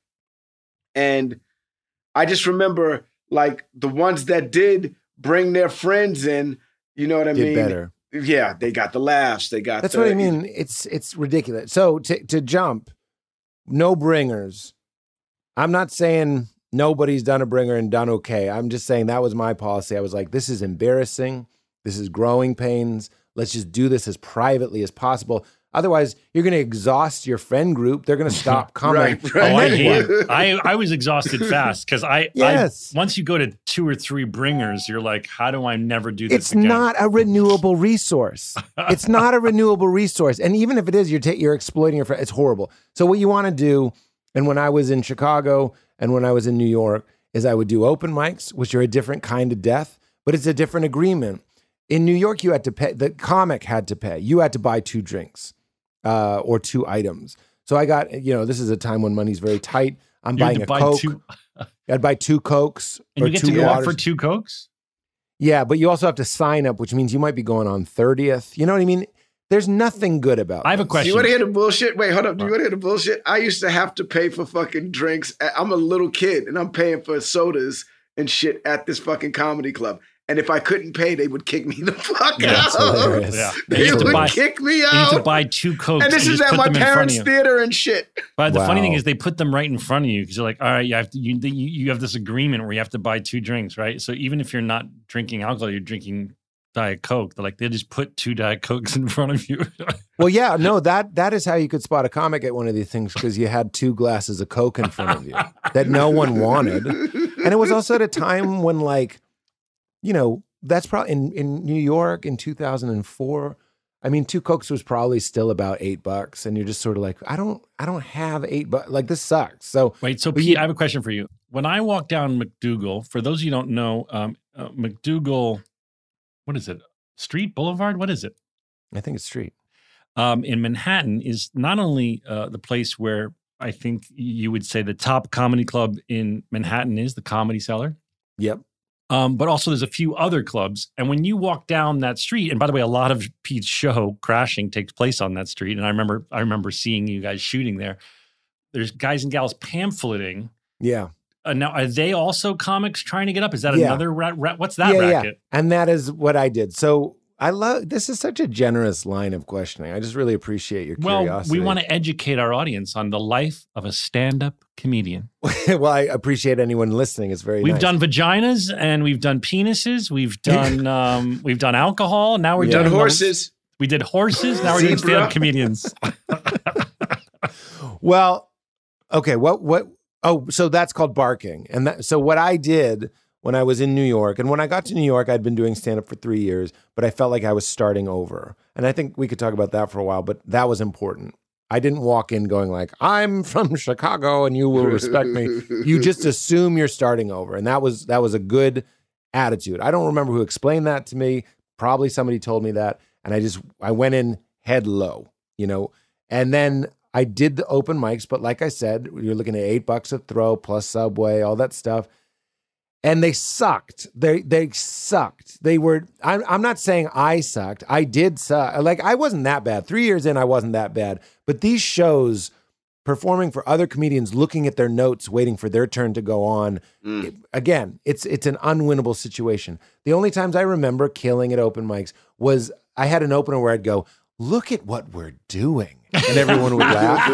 And I just remember, like the ones that did bring their friends in. You know what I
did
mean?
better.
Yeah, they got the laughs. They got.
That's
the,
what I mean. It's it's ridiculous. So to to jump, no bringers. I'm not saying nobody's done a bringer and done okay. I'm just saying that was my policy. I was like, this is embarrassing. This is growing pains. Let's just do this as privately as possible. Otherwise, you're going to exhaust your friend group. They're going to stop coming.
Right, right.
Oh, I
And
hate
then what?
it. I, I was exhausted fast because I,
Yes.
I once you go to two or three bringers, you're like, how do I never do this
It's
again?
not a renewable resource. It's not a renewable resource. And even if it is, you're ta- you're exploiting your friend. It's horrible. So what you want to do, and when I was in Chicago and when I was in New York, is I would do open mics, which are a different kind of death, but it's a different agreement. In New York, you had to pay. The comic had to pay. You had to buy two drinks uh, or two items. So I got, you know, this is a time when money's very tight. I'm
You had
buying
to
a
buy
Coke.
two-
I'd buy two Cokes
And
or
you get
two
to go out
waters.
for two Cokes?
Yeah, but you also have to sign up, which means you might be going on thirtieth. You know what I mean? There's nothing good about
I have a
this.
Do
question.
you want to hear the bullshit? Wait, hold up. Do you want to hear the bullshit? I used to have to pay for fucking drinks. I'm a little kid and I'm paying for sodas and shit at this fucking comedy club. And if I couldn't pay, they would kick me the fuck
Yeah,
out.
it's
hilarious.
Yeah. You
They
have to
would
buy-
kick me
You need to
out.
buy two Cokes.
And this is
just
at
put
my
them in front
parents'
of you.
theater and shit.
But the funny thing
Wow.
is they put them right in front of you because you're like, all right, you have to, you, you you have this agreement where you have to buy two drinks, right? So even if you're not drinking alcohol, you're drinking Diet Coke. They're like, they just put two Diet Cokes in front of you.
Well, yeah, no, that that is how you could spot a comic at one of these things because you had two glasses of Coke in front of you that no one wanted. And it was also at a time when, like, you know, that's probably in, in New York in two thousand four. I mean, two Cokes was probably still about eight bucks. And you're just sort of like, I don't, I don't have eight bucks. Like, this sucks. So
Wait, so
But
Pete,
you-
I have a question for you. When I walk down McDougal, for those of you who don't know, um, uh, McDougal, what is it? Street Boulevard? What is it?
I think it's street.
Um, in Manhattan is not only uh, the place where I think you would say the top comedy club in Manhattan is, the Comedy Cellar.
Yep.
Um, but also there's a few other clubs. And when you walk down that street, and by the way, a lot of Pete's show, Crashing, takes place on that street. And I remember I remember seeing you guys shooting there. There's guys and gals pamphleting.
Yeah.
Uh, now, are they also comics trying to get up? Is that
Yeah.
another rat, rat? What's that
yeah,
racket?
Yeah. And that is what I did. So I love, this is such a generous line of questioning. I just really appreciate your
Well,
curiosity.
we want to educate our audience on the life of a stand-up comedian.
well, I appreciate anyone listening. It's very
We've
nice.
done vaginas and we've done penises. We've done um, we've done alcohol. Now we're
Yeah.
Done
doing
horses.
We did horses. Now we're doing
Zebra.
stand-up comedians.
Well, okay. What, what, oh, so that's called barking. And that, so what I did when I was in New York, and when I got to New York, I'd been doing stand-up for three years, but I felt like I was starting over. And I think we could talk about that for a while, but that was important. I didn't walk in going like, I'm from Chicago and you will respect me. You just assume you're starting over. And that was, that was a good attitude. I don't remember who explained that to me. Probably somebody told me that. And I just, I went in head low, you know, and then I did the open mics, but like I said, you're looking at eight bucks a throw plus Subway, all that stuff. And they sucked. They they sucked. They were, I'm, I'm not saying I sucked. I did suck. Like, I wasn't that bad. Three years in, I wasn't that bad. But these shows performing for other comedians, looking at their notes, waiting for their turn to go on.
Mm.
It- again, it's it's an unwinnable situation. The only times I remember killing at open mics was I had an opener where I'd go, look at what we're doing. And everyone would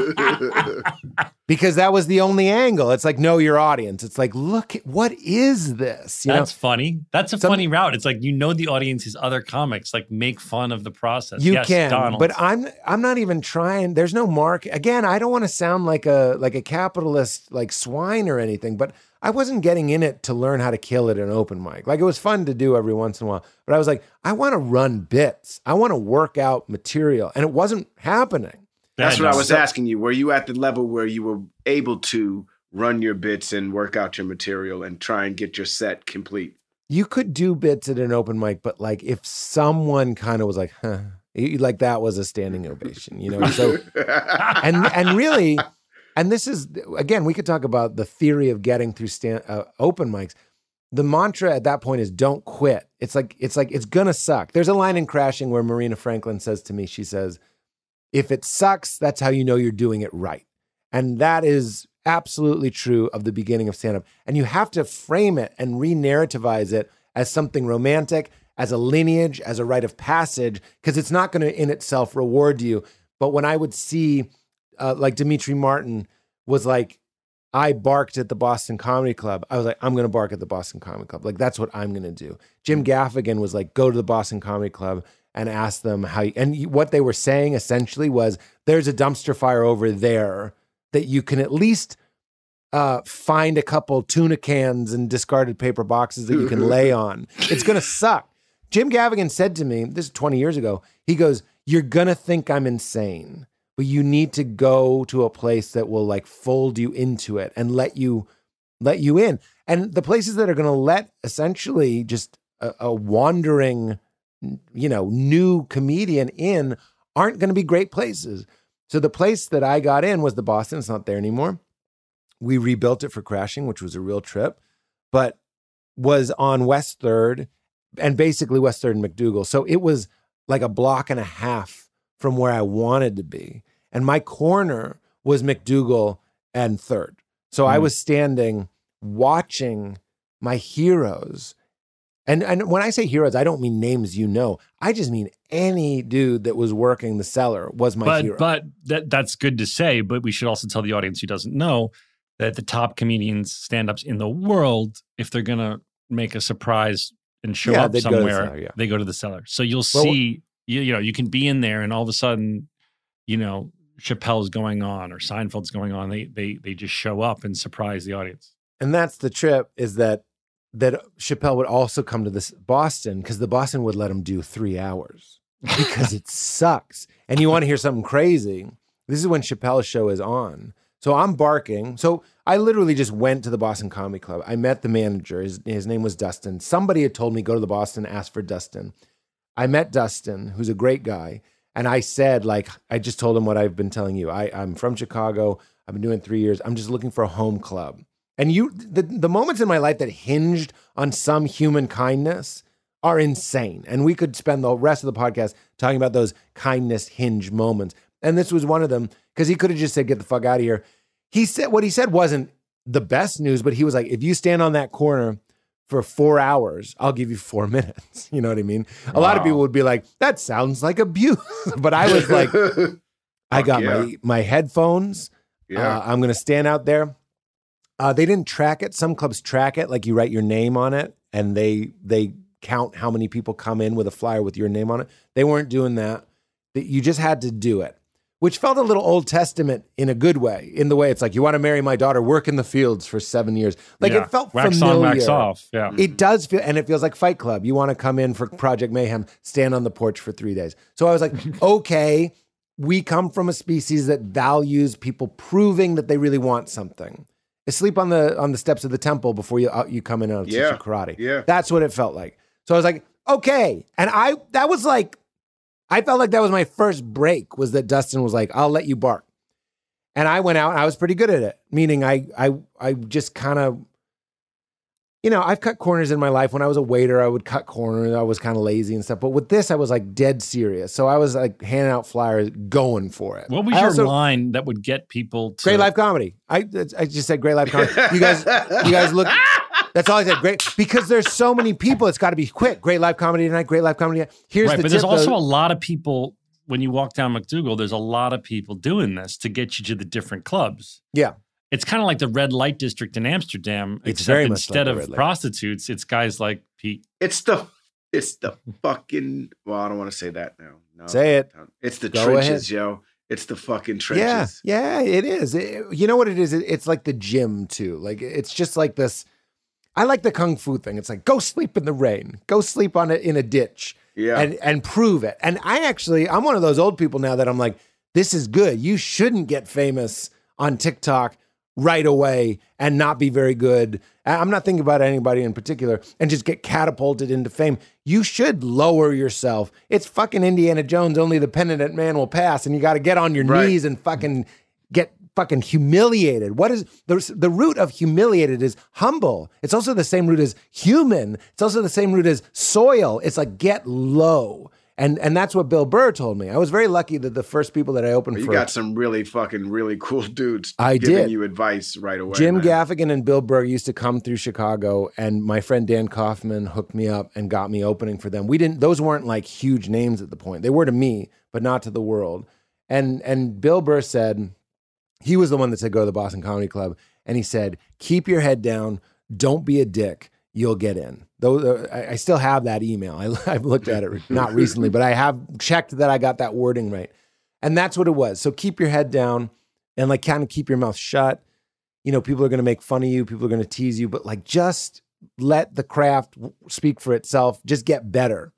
laugh. Because that was the only angle. It's like, know your audience. It's like, look, at, what is this? You
That's
know?
funny. That's a
Some-
funny route. It's like, you know, the audience's other comics, like make fun of the process.
You
yes,
can,
Donald.
but I'm I'm not even trying. There's no mark. Again, I don't want to sound like a like a capitalist like swine or anything, but I wasn't getting in it to learn how to kill at an open mic. Like it was fun to do every once in a while, but I was like, I want to run bits. I want to work out material, and it wasn't happening.
That's
Yeah,
what I
no.
was asking you. Were you at the level where you were able to run your bits and work out your material and try and get your set complete?
You could do bits at an open mic, but like if someone kind of was like, huh, you- like that was a standing ovation, you know? So, and, and really, and this is, again, we could talk about the theory of getting through stand, uh, open mics. The mantra at that point is don't quit. It's like, it's like, it's gonna suck. There's a line in Crashing where Marina Franklin says to me, she says, if it sucks, that's how you know you're doing it right. And that is absolutely true of the beginning of stand-up. And you have to frame it and re-narrativize it as something romantic, as a lineage, as a rite of passage, because it's not going to in itself reward you. But when I would see, uh, like Dimitri Martin was like, I barked at the Boston Comedy Club. I was like, I'm going to bark at the Boston Comedy Club. Like, that's what I'm going to do. Jim Gaffigan was like, go to the Boston Comedy Club and ask them how you, and you, what they were saying essentially was, there's a dumpster fire over there that you can at least uh, find a couple tuna cans and discarded paper boxes that you can lay on. It's going to suck. Jim Gaffigan said to me, this is twenty years ago, he goes, you're going to think I'm insane, but you need to go to a place that will like fold you into it and let you, let you in. And the places that are going to let essentially just a, a wandering, you know, new comedian in aren't going to be great places. So the place that I got in was the Boston. It's not there anymore. We rebuilt it for Crashing, which was a real trip, but was on West third and basically West third and McDougal. So it was like a block and a half from where I wanted to be. And my corner was McDougal and third. So mm. I was standing watching my heroes. And and when I say heroes, I don't mean names you know. I just mean any dude that was working the cellar was my
but,
hero.
But that that's good to say, but we should also tell the audience who doesn't know that the top comedians, stand-ups in the world, if they're going to make a surprise and show
Yeah,
up
they'd go to the
somewhere,
cellar, yeah.
they go to the cellar. So you'll
Well,
see, you, you know, you can be in there and all of a sudden, you know, Chappelle's going on or Seinfeld's going on. They they they just show up and surprise the audience.
And that's the trip, is that that Chappelle would also come to this Boston because the Boston would let him do three hours because it sucks. And you want to hear something crazy. This is when Chappelle's show is on. So I'm barking. So I literally just went to the Boston Comedy Club. I met the manager. His, his name was Dustin. Somebody had told me, go to the Boston, ask for Dustin. I met Dustin, who's a great guy. And I said, like, I just told him what I've been telling you. I, I'm from Chicago. I've been doing three years. I'm just looking for a home club. And you, the, the moments in my life that hinged on some human kindness are insane. And we could spend the rest of the podcast talking about those kindness hinge moments. And this was one of them, because he could have just said, get the fuck out of here. He said, what he said wasn't the best news, but he was like, if you stand on that corner for four hours, I'll give you four minutes. You know what I mean? A
Wow.
lot of people would be like, that sounds like abuse. But I was like, I got
yeah.
my, my headphones.
Yeah.
Uh, I'm going to stand out there. Uh, they didn't track it. Some clubs track it, like you write your name on it, and they they count how many people come in with a flyer with your name on it. They weren't doing that. That you just had to do it, which felt a little Old Testament in a good way. In the way it's like, you want to marry my daughter, work in the fields for seven years. Like
Yeah.
it felt
wax
familiar.
on, wax off. Yeah.
It does feel, and it feels like Fight Club. You want to come in for Project Mayhem, stand on the porch for three days. So I was like, okay, we come from a species that values people proving that they really want something. Sleep on the on the steps of the temple before you uh, you come in and teach
Yeah.
you karate.
Yeah.
That's what it felt like. So I was like, okay. And I that was like, I felt like that was my first break, was that Dustin was like, I'll let you bark. And I went out and I was pretty good at it. Meaning I I I just kind of, you know, I've cut corners in my life. When I was a waiter, I would cut corners. I was kind of lazy and stuff. But with this, I was like dead serious. So I was like handing out flyers, going for it.
What was
I
your
also,
line that would get people to...
Great Life Comedy. I I just said Great Life Comedy. You guys, you guys look... That's all I said. Great. Because there's so many people, it's got to be quick. Great Live Comedy tonight, Great Live Comedy tonight. Here's
right,
the
but
tip,
there's also
though.
a lot of people, when you walk down McDougal, there's a lot of people doing this to get you to the different clubs.
Yeah.
It's kind of like the red light district in Amsterdam,
It's
except
very much
instead
like the
of
red light.
prostitutes, it's guys like Pete.
It's the it's the fucking well, I don't want to say that now. No,
Say it.
It's the
Go
trenches,
ahead.
yo. It's the fucking
Yeah,
trenches.
yeah, it is. It- you know what it is? It- it's like the gym, too. Like, it's just like this... I like the kung fu thing. It's like, go sleep in the rain. Go sleep on it in a ditch.
Yeah.
And, and prove it. And I actually, I'm one of those old people now that I'm like, this is good. You shouldn't get famous on TikTok right away and not be very good. I- I'm not thinking about anybody in particular and just get catapulted into fame. You should lower yourself. It's fucking Indiana Jones. Only the penitent man will pass. And you got to get on your
Right.
knees and fucking get fucking humiliated. What is the, the root of humiliated is humble. It's also the same root as human. It's also the same root as soil. It's like get low. And and that's what Bill Burr told me. I was very lucky that the first people that I opened
You
for
got some really fucking really cool dudes
I
giving
did.
you advice right away.
Jim
man.
Gaffigan and Bill Burr used to come through Chicago, and my friend Dan Kaufman hooked me up and got me opening for them. We didn't; those weren't like huge names at the point. They were to me, but not to the world. And and Bill Burr said, he was the one that said go to the Boston Comedy Club, and he said, keep your head down, don't be a dick, you'll get in. Though uh, I, I still have that email. I, I've looked at it not recently, but I have checked that I got that wording right, and that's what it was. So keep your head down and like kind of keep your mouth shut. You know, people are going to make fun of you. People are going to tease you, but like just let the craft speak for itself. Just get better.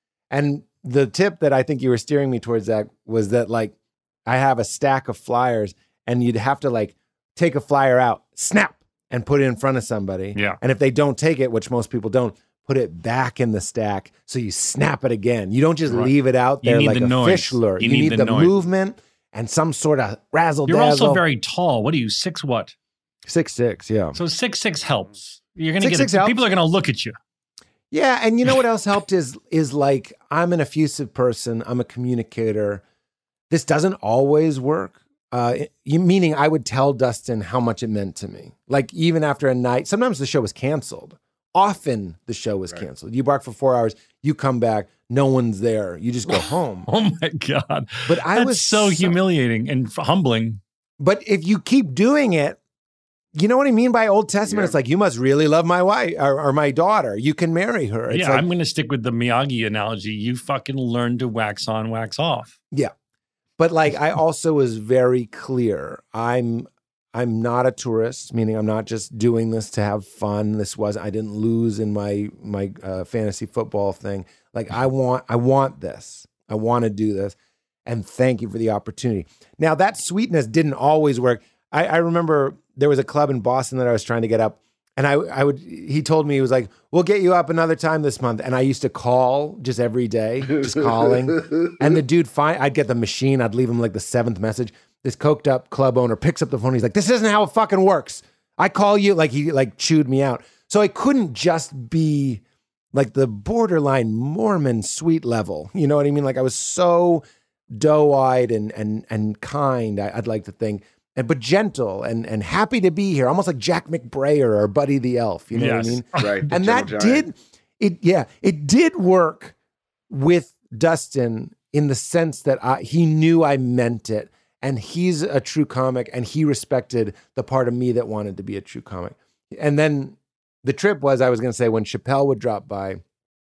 And the tip that I think you were steering me towards, Zach, was that like I have a stack of flyers and you'd have to like take a flyer out, snap, and put it in front of somebody.
Yeah.
And if they don't take it, which most people don't, put it back in the stack. So you snap it again. You don't just
Right.
leave it out
You
there
need
like
the
a
noise.
fish lure.
You
You,
need
need,
the
the,
noise.
movement and some sort of razzle
You're
dazzle.
also very tall. What are you, six what?
Six six, yeah.
So six six helps. You're gonna
Six,
get
six
a,
helps.
people are gonna look at you.
Yeah, and you know what else helped is is like I'm an effusive person. I'm a communicator. This doesn't always work. Uh, you, meaning I would tell Dustin how much it meant to me. Like even after a night, sometimes the show was canceled. Often the show was
Right.
canceled. You bark for four hours, you come back, no one's there. You just go home.
Oh my God.
But I
That's
was
so,
so-
humiliating and f- humbling.
But if you keep doing it, you know what I mean by Old Testament?
Yeah.
It's like, you must really love my wife or, or my daughter. You can marry her. It's
yeah,
like,
I'm going to stick with the Miyagi analogy. You fucking learn to wax on, wax off.
yeah. But like, I also was very clear. I'm, I'm not a tourist, meaning I'm not just doing this to have fun. This was, I didn't lose in my, my uh, fantasy football thing. Like I want, I want this. I want to do this. And thank you for the opportunity. Now that sweetness didn't always work. I, I remember there was a club in Boston that I was trying to get up, and I, I would. He told me, he was like, "We'll get you up another time this month." And I used to call just every day, just calling. And the dude, fine, I'd get the machine. I'd leave him like the seventh message. This coked up club owner picks up the phone. He's like, "This isn't how it fucking works. I call you." Like he like chewed me out. So I couldn't just be like the borderline Mormon sweet level. You know what I mean? Like I was so doe-eyed and and and kind, I, I'd like to think, and but gentle and and happy to be here, almost like Jack McBrayer or Buddy the Elf. You know
Yes.
what I mean?
Right. the
And that
Gentle Giant.
did it. Yeah, it did work with Dustin in the sense that I, he knew I meant it, and he's a true comic, and he respected the part of me that wanted to be a true comic. And then the trip was, I was going to say, when Chappelle would drop by,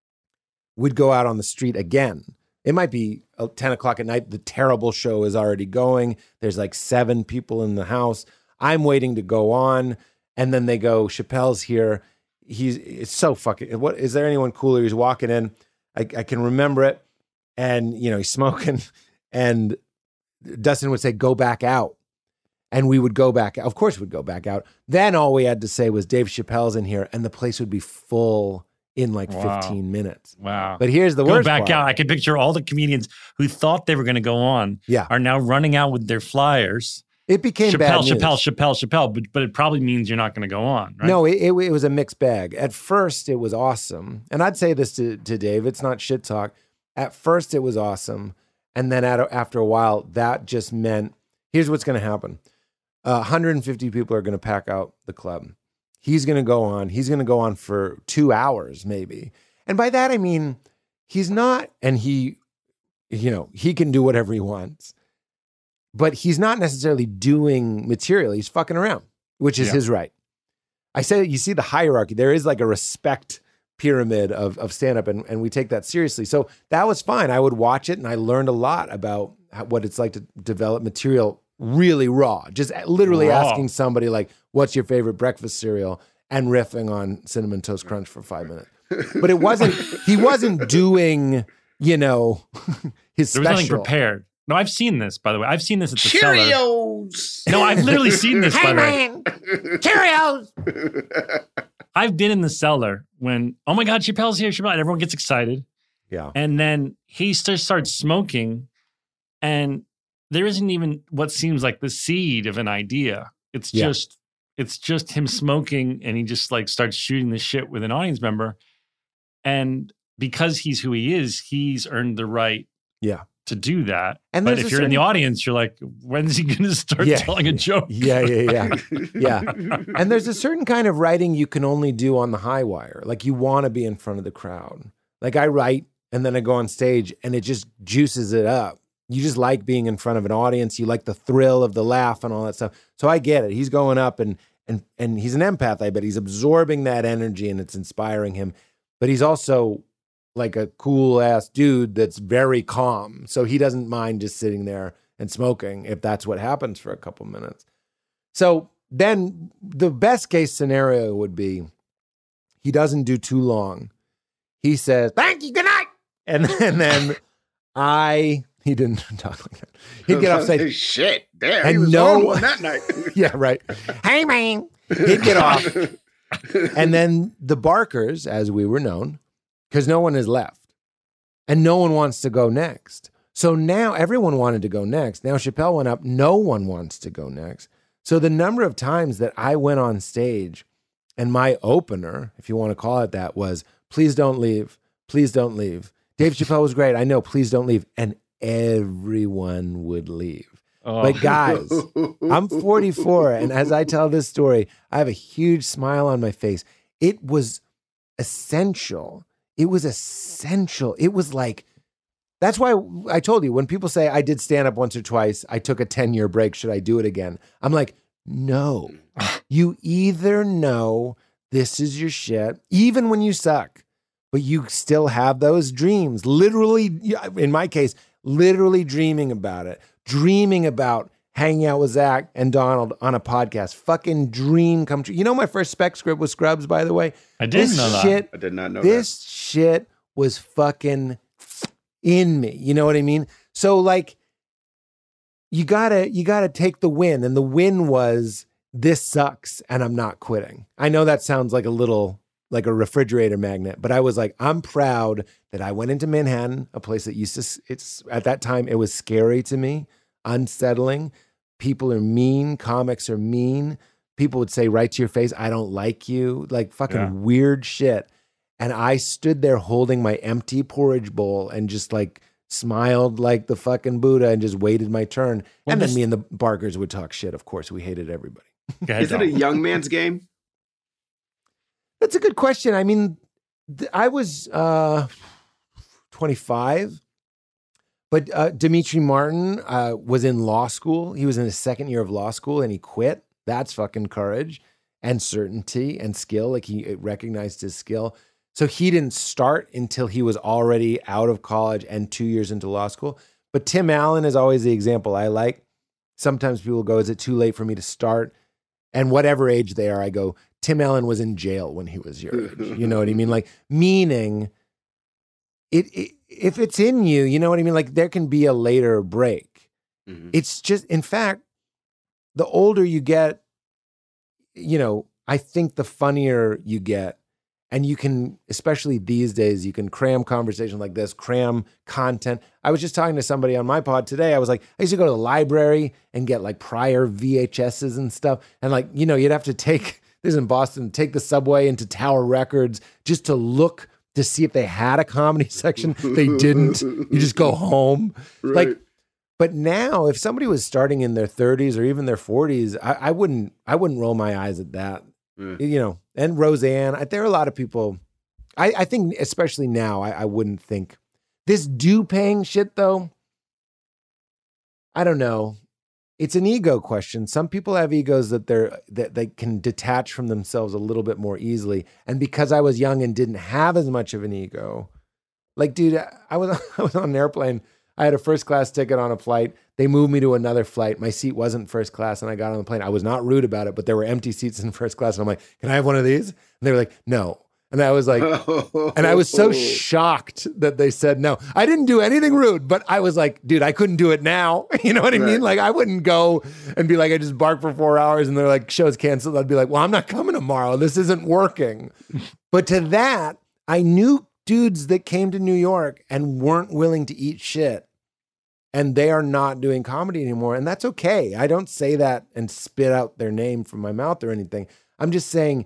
we'd go out on the street again. It might be ten o'clock at night. The terrible show is already going. There's like seven people in the house. I'm waiting to go on. And then they go, Chappelle's here. He's it's so fucking, what, is there anyone cooler? He's walking in. I, I can remember it. And, you know, he's smoking. And Dustin would say, go back out. And we would go back. Of course we'd go back out. Then all we had to say was Dave Chappelle's in here. And the place would be full in like
Wow.
fifteen minutes.
Wow.
But here's the
Go
worst
back
part.
out. I can picture all the comedians who thought they were going to go on
Yeah.
are now running out with their flyers
It became
Chappelle,
bad news.
Chappelle, Chappelle, Chappelle, but but it probably means you're not going to go on, right?
No, it, it, it was a mixed bag. At first, it was awesome. And I'd say this to, to Dave, it's not shit talk. At first, it was awesome. And then at, after a while, that just meant, here's what's going to happen. Uh, one hundred fifty people are going to pack out the club. He's going to go on. He's going to go on for two hours, maybe. And by that, I mean, he's not, and he, you know, he can do whatever he wants. But he's not necessarily doing material. He's fucking around, which is
Yeah.
his right. I say, you see the hierarchy. There is like a respect pyramid of, of stand-up, and, and we take that seriously. So that was fine. I would watch it, and I learned a lot about how, what it's like to develop material really raw. Just literally
Raw.
asking somebody like, what's your favorite breakfast cereal? And riffing on Cinnamon Toast Crunch for five minutes. But it wasn't, he wasn't doing, you know, his
There was nothing
special.
prepared. No, I've seen this, by the way. I've seen this at the cellar.
Cheerios.
No, I've literally seen this, by the way.
man, Cheerios.
I've been in the cellar when, oh my God, Chappelle's here, Chappelle, and everyone gets excited.
Yeah.
And then he just starts smoking, and there isn't even what seems like the seed of an idea. It's
Yeah.
just, it's just him smoking, and he just like starts shooting the shit with an audience member. And because he's who he is, he's earned the right
Yeah.
to do that.
And
but
there's
if
a
you're in the
certain-
audience, you're like, when's he going to start
Yeah.
telling a joke?
Yeah, yeah, yeah. Yeah. And there's a certain kind of writing you can only do on the high wire. Like you want to be in front of the crowd. Like I write and then I go on stage and it just juices it up. You just like being in front of an audience. You like the thrill of the laugh and all that stuff. So I get it. He's going up and and and he's an empath, I bet. He's absorbing that energy and it's inspiring him. But he's also like a cool ass dude that's very calm. So he doesn't mind just sitting there and smoking if that's what happens for a couple minutes. So then the best case scenario would be he doesn't do too long. He says, thank you, good night. And then, and then I, he didn't talk like that. He'd get off stage.
Shit, damn,
And
he was
no-
on one that night.
Yeah, right. Hey, man. He'd get off. And then the Barkers, as we were known, because no one is left and no one wants to go next. So now everyone wanted to go next. Now Chappelle went up. No one wants to go next. So the number of times that I went on stage and my opener, if you want to call it that, was, please don't leave. Please don't leave. Dave Chappelle was great. I know. Please don't leave. And everyone would leave.
Oh.
But guys, I'm forty-four. And as I tell this story, I have a huge smile on my face. It was essential. It was essential. It was like, that's why I told you, when people say I did stand up once or twice, I took a ten year break. Should I do it again? I'm like, no. You either know this is your shit, even when you suck, but you still have those dreams. Literally, in my case, literally dreaming about it, dreaming about hanging out with Zach and Donald on a podcast. Fucking dream come true. You know, my first spec script was Scrubs, by the way.
I didn't
This
know that.
shit,
I did not know
this shit was fucking in me. You know what I mean? So like, you gotta, you gotta take the win. And the win was, this sucks and I'm not quitting. I know that sounds like a little, like a refrigerator magnet, but I was like, I'm proud that I went into Manhattan, a place that used to, it's at that time, it was scary to me, unsettling. People are mean. Comics are mean. People would say right to your face, I don't like you, like fucking
Yeah.
weird shit. And I stood there holding my empty porridge bowl and just like smiled like the fucking Buddha and just waited my turn.
Well,
and then
this-
me and the Barkers would talk shit. Of course, we hated everybody.
Go ahead,
Is it a
Dom.
young man's game?
That's a good question. I mean, th- I was uh, twenty-five, but uh, Dimitri Martin uh, was in law school. He was in his second year of law school and he quit. That's fucking courage and certainty and skill. Like he recognized his skill. So he didn't start until he was already out of college and two years into law school. But Tim Allen is always the example I like. Sometimes people go, is it too late for me to start? And whatever age they are, I go, Tim Allen was in jail when he was your age. You know what I mean? Like, meaning, it, it if it's in you, you know what I mean? Like, there can be a later break.
Mhm.
It's just, in fact, the older you get, you know, I think the funnier you get And you can, especially these days, you can cram conversation like this, cram content. I was just talking to somebody on my pod today. I was like, I used to go to the library and get like prior V H S's and stuff. And like, you know, you'd have to take, this is in Boston, take the subway into Tower Records just to look to see if they had a comedy section. They didn't. You just go home.
Right.
Like, but now if somebody was starting in their thirties or even their forties, I, I wouldn't, I wouldn't roll my eyes at that.
Mm.
You know, and Roseanne, I, there are a lot of people, I, I think especially now, I, I wouldn't think. This due-paying shit though, I don't know. It's an ego question. Some people have egos that they're that they can detach from themselves a little bit more easily. And because I was young and didn't have as much of an ego, like, dude, I was I was on an airplane. I had a first class ticket on a flight. They moved me to another flight. My seat wasn't first class, and I got on the plane. I was not rude about it, but there were empty seats in first class, and I'm like, "Can I have one of these?" And they were like, "No." And I was like, and I was so shocked that they said no. I didn't do anything rude, but I was like, dude, I couldn't do it now. You know what I
Right.
mean? Like, I wouldn't go and be like, I just barked for four hours and they're like, show's canceled. I'd be like, well, I'm not coming tomorrow. This isn't working. But to that, I knew dudes that came to New York and weren't willing to eat shit. And they are not doing comedy anymore. And that's okay. I don't say that and spit out their name from my mouth or anything. I'm just saying,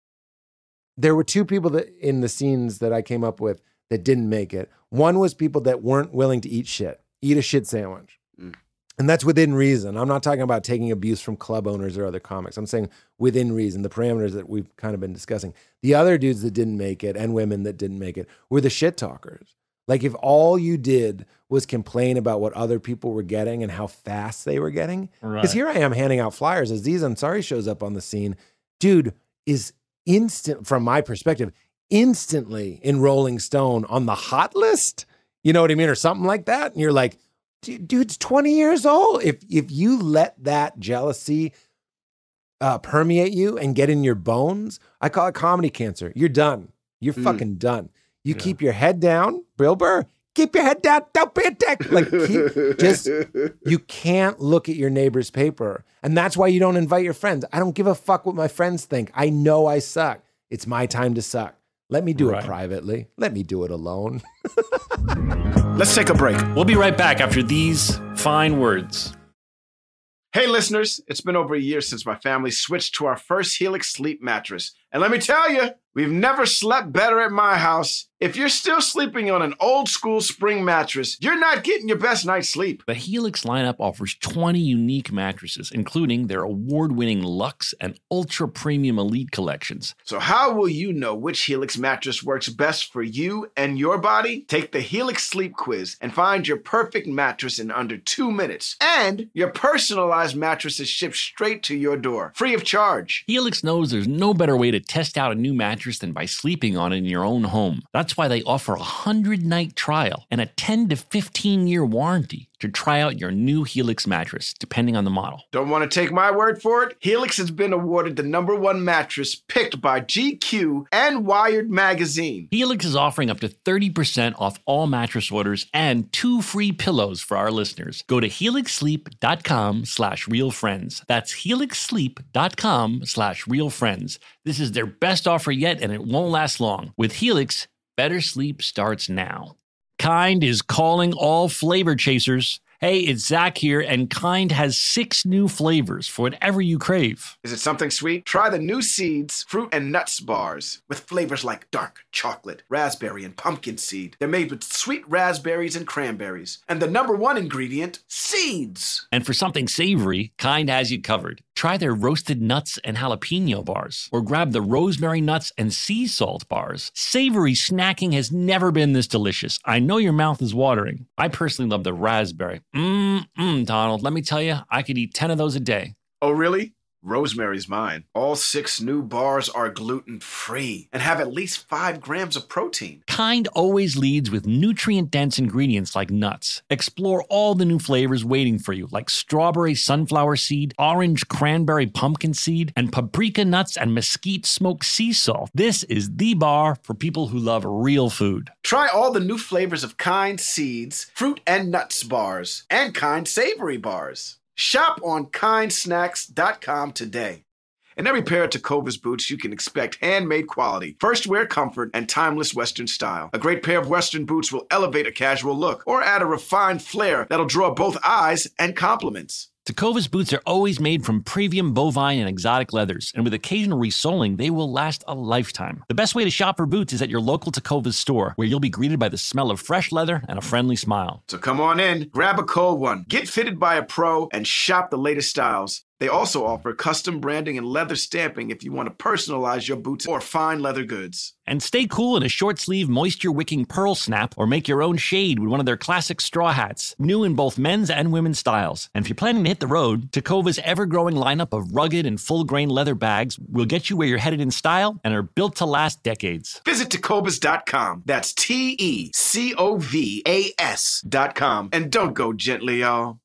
there were two people that in the scenes that I came up with that didn't make it. One was people that weren't willing to eat shit, eat a shit sandwich.
Mm.
And that's within reason. I'm not talking about taking abuse from club owners or other comics. I'm saying within reason, the parameters that we've kind of been discussing. The other dudes that didn't make it and women that didn't make it were the shit talkers. Like if all you did was complain about what other people were getting and how fast they were getting. Because
Right.
here I am handing out flyers. Aziz Ansari shows up on the scene. Dude is instant, from my perspective, instantly in Rolling Stone on the hot list. You know what I mean? Or something like that. And you're like, dude's twenty years old. If if you let that jealousy uh, permeate you and get in your bones, I call it comedy cancer. You're done. You're
Mm.
fucking done. You
Yeah.
keep your head down, Bill Burr. Keep your head down. Don't be a dick. Like, keep, just, you can't look at your neighbor's paper. And that's why you don't invite your friends. I don't give a fuck what my friends think. I know I suck. It's my time to suck. Let me do
Right.
it privately. Let me do it alone.
Let's take a break.
We'll be right back after these fine words.
Hey, listeners, it's been over a year since my family switched to our first Helix sleep mattress. And let me tell you, we've never slept better at my house. If you're still sleeping on an old school spring mattress, you're not getting your best night's sleep.
The Helix lineup offers twenty unique mattresses, including their award-winning Luxe and Ultra Premium Elite collections.
So how will you know which Helix mattress works best for you and your body? Take the Helix Sleep Quiz and find your perfect mattress in under two minutes. And your personalized mattress is shipped straight to your door, free of charge.
Helix knows there's no better way to test out a new mattress than by sleeping on it in your own home. That's why they offer a hundred-night trial and a ten to fifteen-year warranty to try out your new Helix mattress, depending on the model.
Don't want to take my word for it? Helix has been awarded the number one mattress picked by G Q and Wired Magazine.
Helix is offering up to thirty percent off all mattress orders and two free pillows for our listeners. Go to helixsleep.com slash realfriends. That's helixsleep.com slash realfriends. This is their best offer yet, and it won't last long. With Helix, better sleep starts now. Kind is calling all flavor chasers. Hey, it's Zach here, and Kind has six new flavors for whatever you crave.
Is it something sweet? Try the new Seeds fruit and nuts bars with flavors like dark chocolate, raspberry, and pumpkin seed. They're made with sweet raspberries and cranberries. And the number one ingredient, seeds.
And for something savory, Kind has you covered. Try their roasted nuts and jalapeno bars, or grab the rosemary nuts and sea salt bars. Savory snacking has never been this delicious. I know your mouth is watering. I personally love the raspberry. Mmm, Donald, let me tell you, I could eat ten of those a day.
Oh, really? Rosemary's mine. All six new bars are gluten-free and have at least five grams of protein.
Kind always leads with nutrient-dense ingredients like nuts. Explore all the new flavors waiting for you, like strawberry sunflower seed, orange cranberry pumpkin seed, and paprika nuts and mesquite smoked sea salt. This is the bar for people who love real food.
Try all the new flavors of Kind Seeds, fruit and nuts bars, and Kind Savory bars. Shop on kind snacks dot com today. In every pair of Tecovas boots, you can expect handmade quality, first wear comfort, and timeless Western style. A great pair of Western boots will elevate a casual look or add a refined flair that'll draw both eyes and compliments.
Tecovas boots are always made from premium bovine and exotic leathers, and with occasional resoling, they will last a lifetime. The best way to shop for boots is at your local Tecovas store, where you'll be greeted by the smell of fresh leather and a friendly smile.
So come on in, grab a cold one, get fitted by a pro, and shop the latest styles. They also offer custom branding and leather stamping if you want to personalize your boots or fine leather goods.
And stay cool in a short-sleeve, moisture-wicking pearl snap or make your own shade with one of their classic straw hats, new in both men's and women's styles. And if you're planning to hit the road, Tecovas' ever-growing lineup of rugged and full-grain leather bags will get you where you're headed in style and are built to last decades.
Visit Tecovas dot com. That's T E C O V A S dot com. And don't go gently, y'all.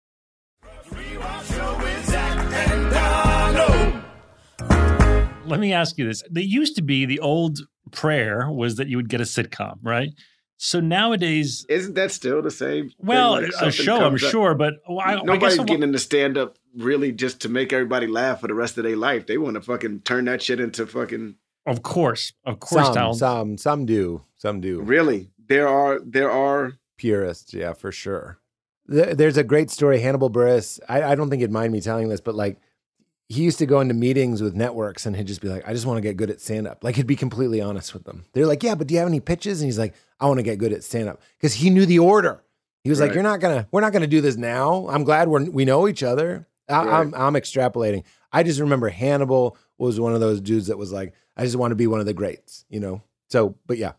Let me ask you this. There used to be the old prayer was that you would get a sitcom, right? So nowadays...
Isn't that still the same?
Well,
thing? Like
a show, I'm
up.
sure, but... I,
Nobody's
I guess
getting into stand-up really just to make everybody laugh for the rest of their life. They want to fucking turn that shit into fucking...
Of course. Of course,
some,
Donald.
some, some do. Some do.
Really? There are... There are...
Purists, yeah, for sure. There, there's a great story, Hannibal Buress. I, I don't think you'd mind me telling this, but like, he used to go into meetings with networks and he'd just be like, I just want to get good at stand-up. Like, he'd be completely honest with them. They're like, yeah, but do you have any pitches? And he's like, I want to get good at stand-up. Because he knew the order. He was
Right.
like, you're not going to, we're not going to do this now. I'm glad we're, we know each other. I,
Right.
I'm, I'm extrapolating. I just remember Hannibal was one of those dudes that was like, I just want to be one of the greats, you know? So, but yeah.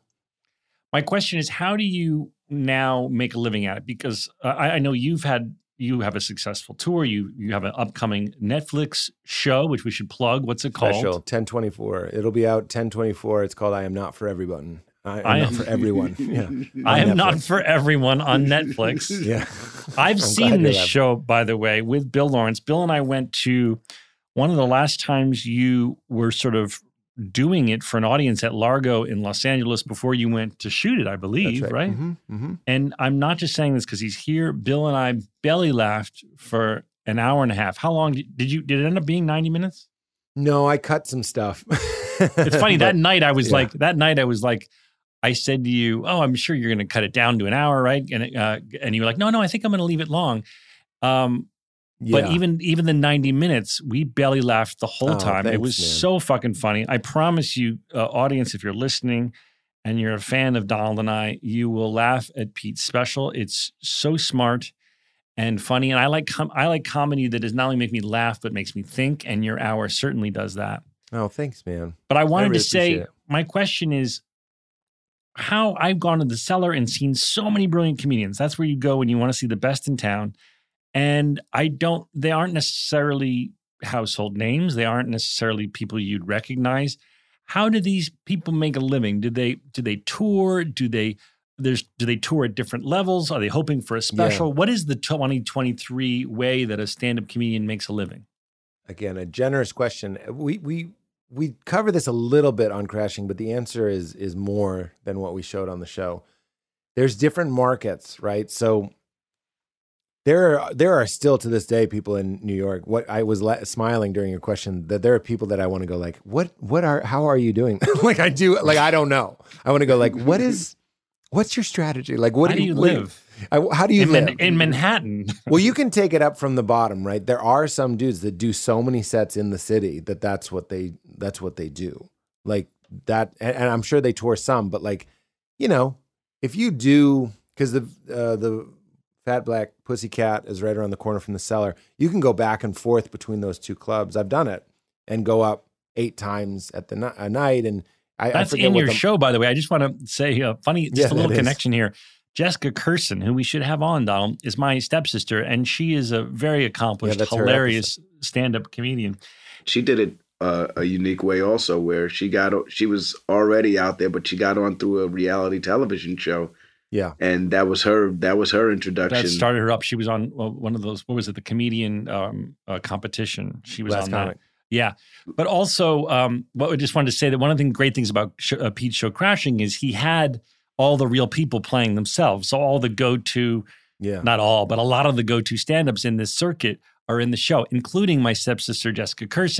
My question is, how do you now make a living at it? Because uh, I, I know you've had... You have a successful tour. You you have an upcoming Netflix show, which we should plug. What's it called?
Special, ten twenty-four. It'll be out ten twenty-four. It's called I Am Not For Everyone. I, I'm
I
not
am-
for everyone. Yeah.
I
On
am not
Netflix.
for everyone on Netflix.
Yeah.
I've
I'm glad
seen
you're
this
laughing.
show, by the way, with Bill Lawrence. Bill and I went to one of the last times you were sort of doing it for an audience at Largo in Los Angeles before you went to shoot it, I believe,
That's
right?
Mm-hmm, mm-hmm.
And I'm not just saying this because he's here. Bill and I belly laughed for an hour and a half. How long did, did you, did it end up being ninety minutes?
No, I cut some stuff.
It's funny, that
But-
night I was
yeah.
like, that night I was like, I said to you, oh, I'm sure you're going to cut it down to an hour, right? And uh, and you were like, no, no, I think I'm going to leave it long. Um,
yeah.
But even even the ninety minutes, we belly laughed the whole
Oh,
time. it
thanks,
was
man.
so fucking funny. I promise you, uh, audience, if you're listening and you're a fan of Donald and I, you will laugh at Pete's special. It's so smart and funny, and I like com- I like comedy that does not only make me laugh but makes me think. And your hour certainly does that.
Oh, thanks, man.
But I wanted
really
to say,
appreciate it.
my question is how I've gone to the Cellar and seen so many brilliant comedians. That's where you go when you want to see the best in town. And I don't, they aren't necessarily household names. They aren't necessarily people you'd recognize. How do these people make a living? Do they, do they tour? Do they, there's, do they tour at different levels? Are they hoping for a special? What is the twenty twenty-three way that a stand-up comedian makes a living?
Again, a generous question. We we we cover this a little bit on Crashing, but the answer is is more than what we showed on the show. There's different markets, right? So there are there are still to this day people in New York. What I was la- smiling during your question that there are people that I want to go like, what what are how are you doing? Like I do like I don't know. I want to go like, what is what's your strategy? Like what
How do you
what-
live?
I, how do you
In,
live
Man- in Manhattan?
Well, you can take it up from the bottom, right? There are some dudes that do so many sets in the city that that's what they that's what they do. Like that, and, and I'm sure they tour some, but like, you know, if you do, because the uh, the Fat Black Pussycat is right around the corner from the Cellar, you can go back and forth between those two clubs. I've done it and go up eight times at the ni- a night, and I, I
That's
forget
in
what
your
the,
show, by the way. I just want to say, uh, funny, just
Yeah,
a little
that is.
connection here. Jessica Curson, who we should have on, Donald, is my stepsister, and she is a very accomplished,
that's her
hilarious stand-up comedian.
She did it uh, a unique way also, where she got she was already out there, but she got on through a reality television show,
Yeah,
and that was her. That was her introduction.
That started her up. She was on well, one of those, what was it, the comedian um, uh, competition. She was
Last
on
Comic.
that. Yeah. But also, um, what I just wanted to say that one of the great things about sh- uh, Pete's show Crashing is he had all the real people playing themselves. So all the go-to,
yeah.
not all, but a lot of the go-to stand-ups in this circuit are in the show, including my stepsister, Jessica Curson,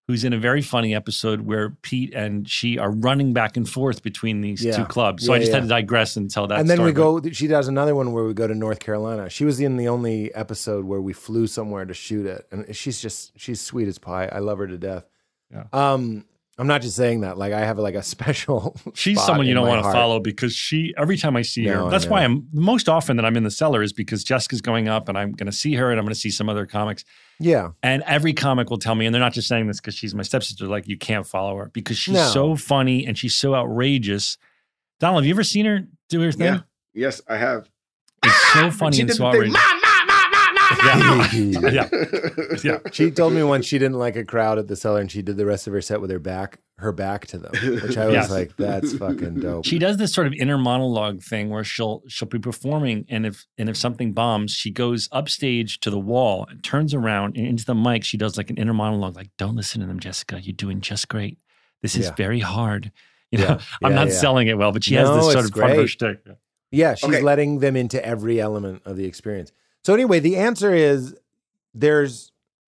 who's in a very funny episode where Pete and she are running back and forth between these
Yeah.
two clubs. So
Yeah,
I just
yeah.
had to digress and tell that
and then
story.
we go, she does another one where we go to North Carolina. She was in the only episode where we flew somewhere to shoot it. And she's just, she's sweet as pie. I love her to death.
Yeah.
Um, I'm not just saying that. Like I have like a special
She's
spot
someone you
in
don't
my
want to
heart.
follow because she, every time I see
No,
her,
I
that's
know.
why I'm most often that I'm in the cellar is because Jessica's going up and I'm going to see her and I'm going to see some other comics.
Yeah.
And every comic will tell me, and they're not just saying this because she's my stepsister, like you can't follow her because she's
No.
so funny and she's so outrageous. Donald, have you ever seen her do her thing?
Yeah. Yes, I have.
It's so funny
She
and
did
so
the thing.
outrageous.
Ma, ma, ma, ma, ma, ma.
Yeah. yeah. Yeah.
She told me once she didn't like a crowd at the cellar and she did the rest of her set with her back, her back to them, which I was
Yes.
like, that's fucking dope.
She does this sort of inner monologue thing where she'll she'll be performing, and if and if something bombs, she goes upstage to the wall and turns around and into the mic. She does like an inner monologue, like, "Don't listen to them, Jessica. You're doing just great. This is
Yeah.
very hard." You know,
Yeah.
I'm
Yeah,
not
yeah.
selling it well, but she has
No,
this sort
it's
of part of her
great.
shtick.
Yeah, she's
Okay.
letting them into every element of the experience. So anyway, the answer is there's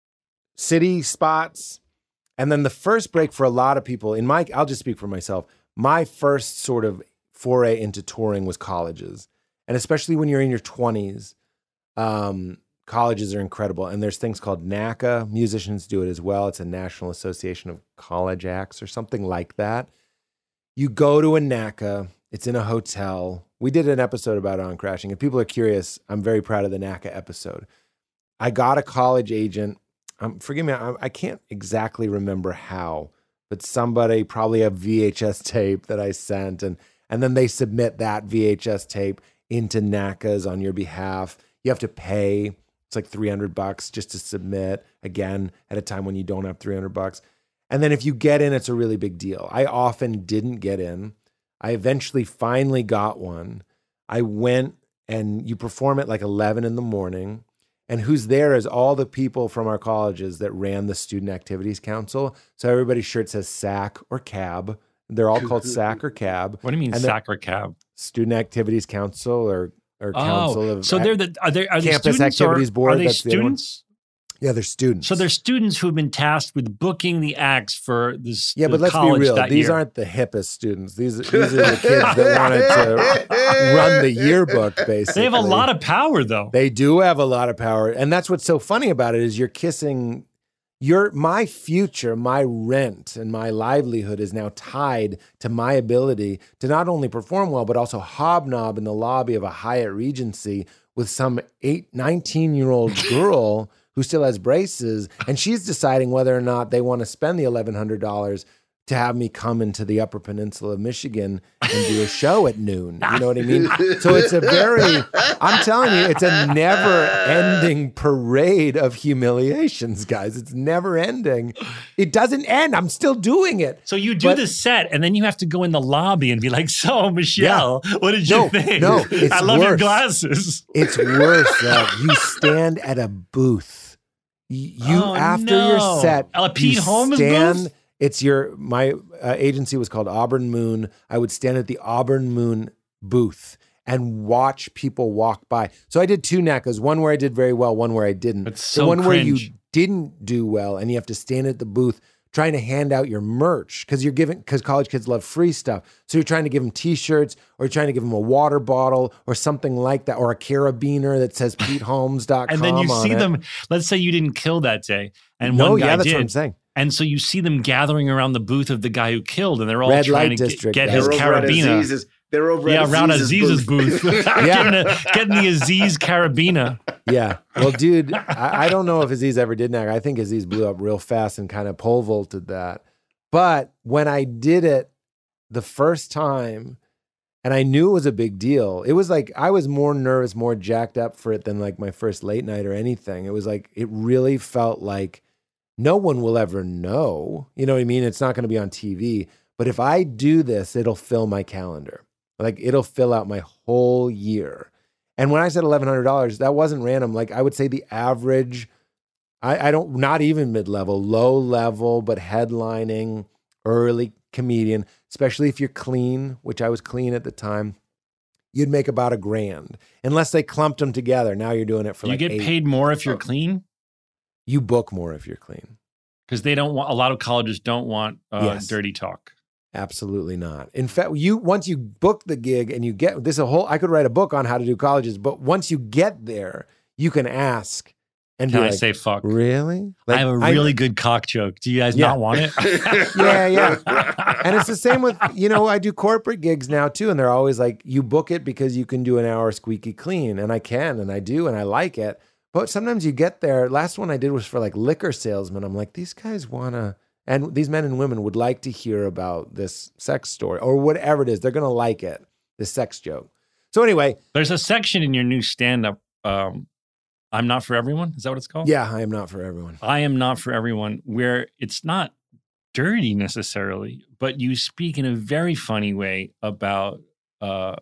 city spots. And then the first break for a lot of people, in my, I'll just speak for myself. My first sort of foray into touring was colleges. And especially when you're in your twenties, um, colleges are incredible. And there's things called NACA. Musicians do it as well. It's a National Association of College Acts or something like that. You go to a NACA. It's in a hotel. We did an episode about it on Crashing. If people are curious, I'm very proud of the NACA episode. I got a college agent. Um, forgive me, I, I can't exactly remember how, but somebody, probably a V H S tape that I sent, and and then they submit that V H S tape into NACA's on your behalf. You have to pay. It's like three hundred bucks just to submit, again, at a time when you don't have three hundred bucks. And then if you get in, it's a really big deal. I often didn't get in. I eventually finally got one. I went and you perform at like eleven in the morning. And who's there is all the people from our colleges that ran the Student Activities Council. So everybody's shirt says S A C or C A B. They're all called S A C or C A B.
What do you mean,
And they're-
sack or cab?
Student Activities Council or or Council
Oh,
of
so they're the are they are they
Campus
students
Activities
or,
Board,
Are they
that's the other one.
students?
Yeah, they're students.
So they're students who have been tasked with booking the acts for this.
Yeah,
the
but let's be
college
real.
that
These
year.
aren't the hippest students. These, these are the kids that wanted to run the yearbook, basically.
They have a lot of power, though.
They do have a lot of power. And that's what's so funny about it is you're kissing your my future, my rent, and my livelihood is now tied to my ability to not only perform well, but also hobnob in the lobby of a Hyatt Regency with some eight, nineteen-year-old girl who still has braces, and she's deciding whether or not they want to spend the eleven hundred dollars to have me come into the Upper Peninsula of Michigan and do a show at noon. You know what I mean? So it's a very, I'm telling you, it's a never-ending parade of humiliations, guys. It's never ending. It doesn't end. I'm still doing it.
So you do
But-
the set, and then you have to go in the lobby and be like, "So, Michelle, what did
No,
you think?
no, it's
I love your
worse.
glasses."
It's worse. Uh, you stand at a booth. Y- You
Oh,
after
no.
your set,
A Pete
you
Holmes
stand.
booth?
It's your my uh, agency was called Auburn Moon. I would stand at the Auburn Moon booth and watch people walk by. So I did two NACAs, one where I did very well, one where I didn't.
That's
the
so
one where you
cringe.
didn't do well, and you have to stand at the booth trying to hand out your merch because you're giving because college kids love free stuff. So you're trying to give them T-shirts, or you're trying to give them a water bottle or something like that, or a carabiner that says Pete Holmes dot com
And then you
on
see
it.
them. Let's say you didn't kill that day, and
No,
one guy
yeah, that's
did.
what I'm saying.
And so you see them gathering around the booth of the guy who killed, and they're all
Red
trying
light
to get,
district,
get
yeah.
his
They're over at
carabiner.
Aziz's. They're over
Yeah,
at
around
Aziz's
Aziz's booth, getting, the, getting the Aziz carabiner.
Yeah. Well, dude, I, I don't know if Aziz ever did NACA. I think Aziz blew up real fast and kind of pole vaulted that. But when I did it the first time, and I knew it was a big deal, it was like I was more nervous, more jacked up for it than like my first late night or anything. It was like, it really felt like no one will ever know. You know what I mean? It's not going to be on T V. But if I do this, it'll fill my calendar. Like it'll fill out my whole year. And when I said eleven hundred dollars, that wasn't random. Like I would say the average, I, I don't, not even mid-level, low level, but headlining, early comedian, especially if you're clean, which I was clean at the time, you'd make about a grand. Unless they clumped them together. Now you're doing it for
You
like
get
eight.
paid more if you're clean.
You book more if you're clean.
Because they don't want, a lot of colleges don't want uh,
Yes.
dirty talk.
Absolutely not. In fact, you once you book the gig and you get this a whole I could write a book on how to do colleges, but once you get there, you can ask and
Can
be
I
like,
say fuck?
really?
I have a really good cock joke. Do you guys
Yeah.
not want it?
yeah, yeah. And it's the same with, you know, I do corporate gigs now too, and they're always like, you book it because you can do an hour squeaky clean, and I can, and I do, and I like it. But sometimes you get there. Last one I did was for like liquor salesmen. I'm like, these guys wanna. And these men and women would like to hear about this sex story or whatever it is. They're going to like it, the sex joke. So anyway.
There's a section in your new stand-up, um, I'm Not For Everyone. Is that what it's called?
Yeah, I am not for everyone.
I Am Not For Everyone, where it's not dirty necessarily, but you speak in a very funny way about uh,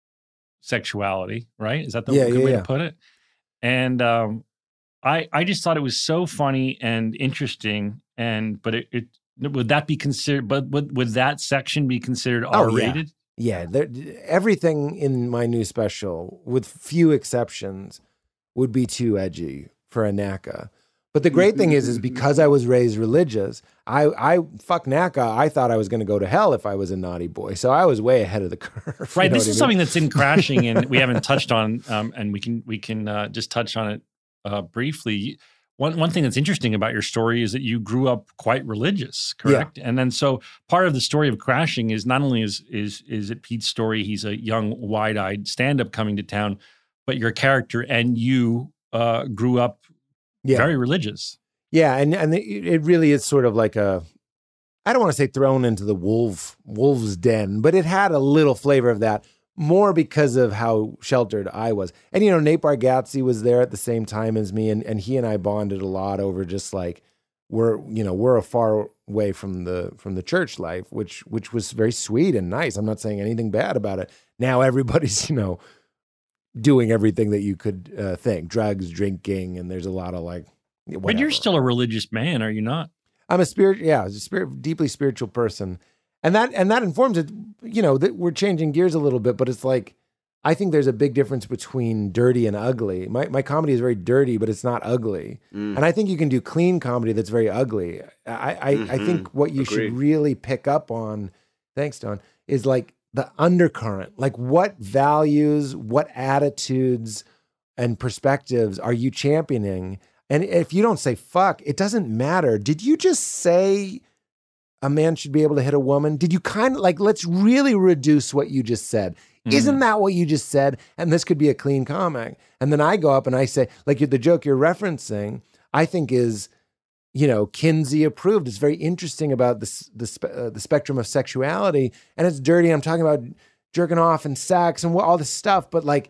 sexuality, right? Is that the
Yeah,
good
yeah,
way
yeah.
to put it? And um, I, I just thought it was so funny and interesting. And but it, it would that be considered? But would would that section be considered
Oh,
R-rated?
Yeah, there, everything in my new special, with few exceptions, would be too edgy for a N A C A. But the great thing is, is because I was raised religious, I, I fuck N A C A. I thought I was going to go to hell if I was a naughty boy. So I was way ahead of the curve.
Right.
You know
This
what I
is
mean?
something that's in Crashing, and we haven't touched on, um, and we can we can uh, just touch on it uh, briefly. One one thing that's interesting about your story is that you grew up quite religious, correct? And then so part of the story of Crashing is not only is is is it Pete's story, he's a young, wide-eyed stand-up coming to town, but your character and you uh, grew up
Yeah.
very religious.
Yeah, and and it it really is sort of like a, I don't want to say thrown into the wolf wolf's den, but it had a little flavor of that, more because of how sheltered I was. And you know, Nate Bargatze was there at the same time as me, and and he and I bonded a lot over just like we're you know we're a far way from the from the church life, which which was very sweet and nice. I'm not saying anything bad about it. Now everybody's you know doing everything that you could uh, think, drugs, drinking, and there's a lot of like.
But
whatever.
you're still a religious man, are you not?
I'm a spirit, yeah, a spirit, deeply spiritual person, and that and that informs it. You know, that we're changing gears a little bit, but it's like I think there's a big difference between dirty and ugly. My my comedy is very dirty, but it's not ugly,
Mm.
and I think you can do clean comedy that's very ugly. I I,
Mhm.
I think what you
Agreed.
should really pick up on, thanks, Don, is like the undercurrent, like what values, what attitudes, and perspectives are you championing? And if you don't say fuck, it doesn't matter. Did you just say a man should be able to hit a woman? Did you kind of like, let's really reduce what you just said.
Mhm.
Isn't that what you just said? And this could be a clean comic. And then I go up and I say, like the joke you're referencing, I think is, you know, Kinsey approved. It's very interesting about the, the, spe- uh, the spectrum of sexuality. And it's dirty. I'm talking about jerking off and sex and all this stuff. But like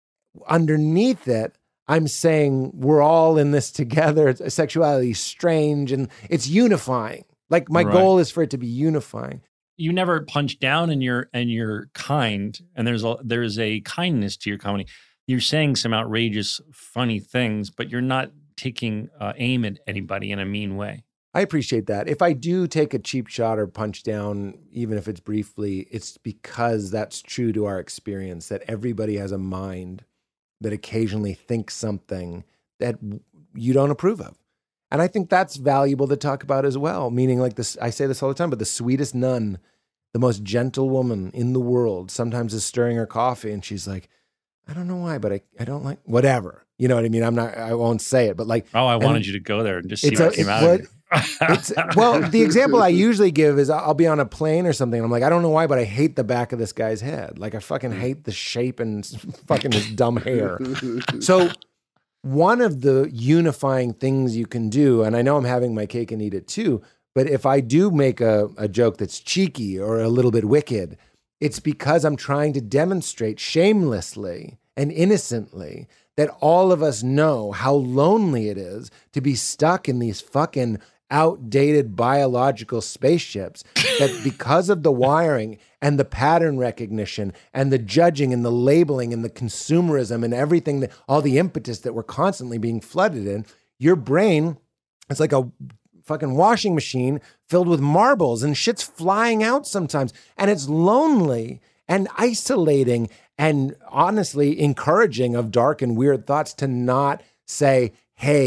underneath it, I'm saying we're all in this together. It's, sexuality is strange and it's unifying. Like my
Right.
goal is for it to be unifying.
You never punch down, and you're and you're kind, and there's a there's a kindness to your comedy. You're saying some outrageous, funny things, but you're not taking uh, aim at anybody in a mean way.
I appreciate that. If I do take a cheap shot or punch down, even if it's briefly, it's because that's true to our experience, that everybody has a mind that occasionally thinks something that you don't approve of. And I think that's valuable to talk about as well. Meaning like this, I say this all the time, but the sweetest nun, the most gentle woman in the world, sometimes is stirring her coffee and she's like, I don't know why, but I, I don't like, whatever. You know what I mean? I'm not, I won't say it, but like.
Oh, I
and
wanted you to go there and just see
it's
what
a-
came
it-
out
what-
of it.
It's, well, the example I usually give is I'll be on a plane or something. And I'm like, I don't know why, but I hate the back of this guy's head. Like I fucking hate the shape and s- fucking his dumb hair. So one of the unifying things you can do, and I know I'm having my cake and eat it too, but if I do make a, a joke that's cheeky or a little bit wicked, it's because I'm trying to demonstrate shamelessly and innocently that all of us know how lonely it is to be stuck in these fucking outdated biological spaceships, that because of the wiring and the pattern recognition and the judging and the labeling and the consumerism and everything, that all the impetus that we're constantly being flooded in, your brain, it's like a fucking washing machine filled with marbles and shit's flying out sometimes. And it's lonely and isolating and honestly encouraging of dark and weird thoughts to not say, hey,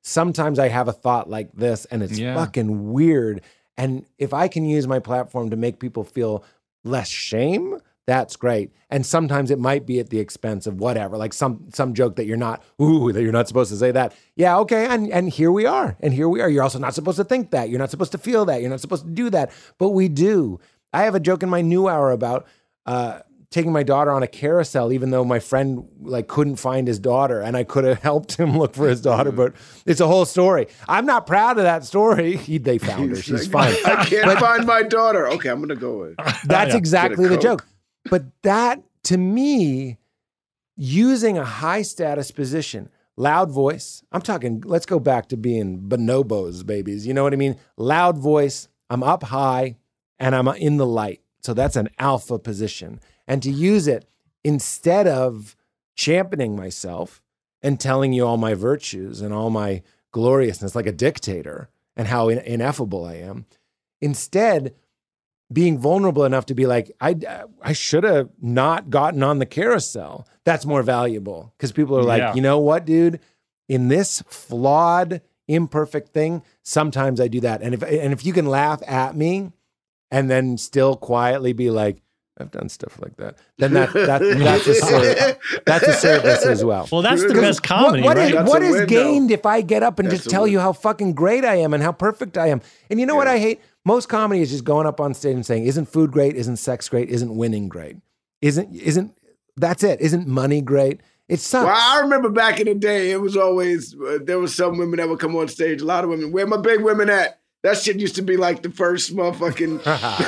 sometimes I have a thought like this and it's
Yeah.
fucking weird. And if I can use my platform to make people feel less shame, that's great. And sometimes it might be at the expense of whatever, like some some joke that you're not, ooh, that you're not supposed to say that. Yeah, okay, and and here we are. And here we are. You're also not supposed to think that. You're not supposed to feel that. You're not supposed to do that. But we do. I have a joke in my new hour about uh, taking my daughter on a carousel, even though my friend like couldn't find his daughter, and I could have helped him look for his daughter. But it's a whole story. I'm not proud of that story. He, they found her. She's fine.
I can't find my daughter. Okay, I'm gonna go with.
That's
Yeah.
exactly
Get a
the
Coke.
joke. But that, to me, using a high status position, loud voice, I'm talking, let's go back to being bonobos, babies. You know what I mean? Loud voice, I'm up high and I'm in the light. So that's an alpha position. And to use it instead of championing myself and telling you all my virtues and all my gloriousness like a dictator and how in- ineffable I am, instead, being vulnerable enough to be like, I, I should have not gotten on the carousel. That's more valuable because people are like,
Yeah.
you know what, dude? In this flawed, imperfect thing, sometimes I do that. And if and if you can laugh at me and then still quietly be like, I've done stuff like that, then that, that that's a ser- that's a service as well.
Well, that's the
Because
best comedy,
what, what
right?
is,
That's
what
a
is
window.
gained if I get up and
That's
just
a
tell you
window.
how fucking great I am and how perfect I am? And you know what
Yeah.
I hate? Most comedy is just going up on stage and saying, "Isn't food great? Isn't sex great? Isn't winning great? Isn't isn't that's it? Isn't money great? It sucks."
Well, I remember back in the day, it was always uh, there was some women that would come on stage. A lot of women. Where my big women at? That shit used to be like the first motherfucking.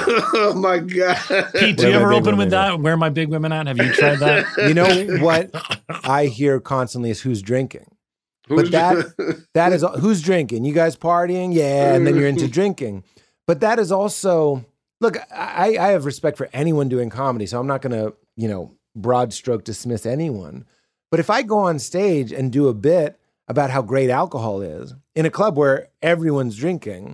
Oh my god!
Pete, do
Where
you
my
ever
big
open with
women
that? Where are my big women at? Have you tried that?
You know what I hear constantly is who's drinking.
Who's
But that that is who's drinking. You guys partying, yeah, and then you're into drinking. But that is also look. I, I have respect for anyone doing comedy, so I'm not going to you know broad stroke dismiss anyone. But if I go on stage and do a bit about how great alcohol is in a club where everyone's drinking,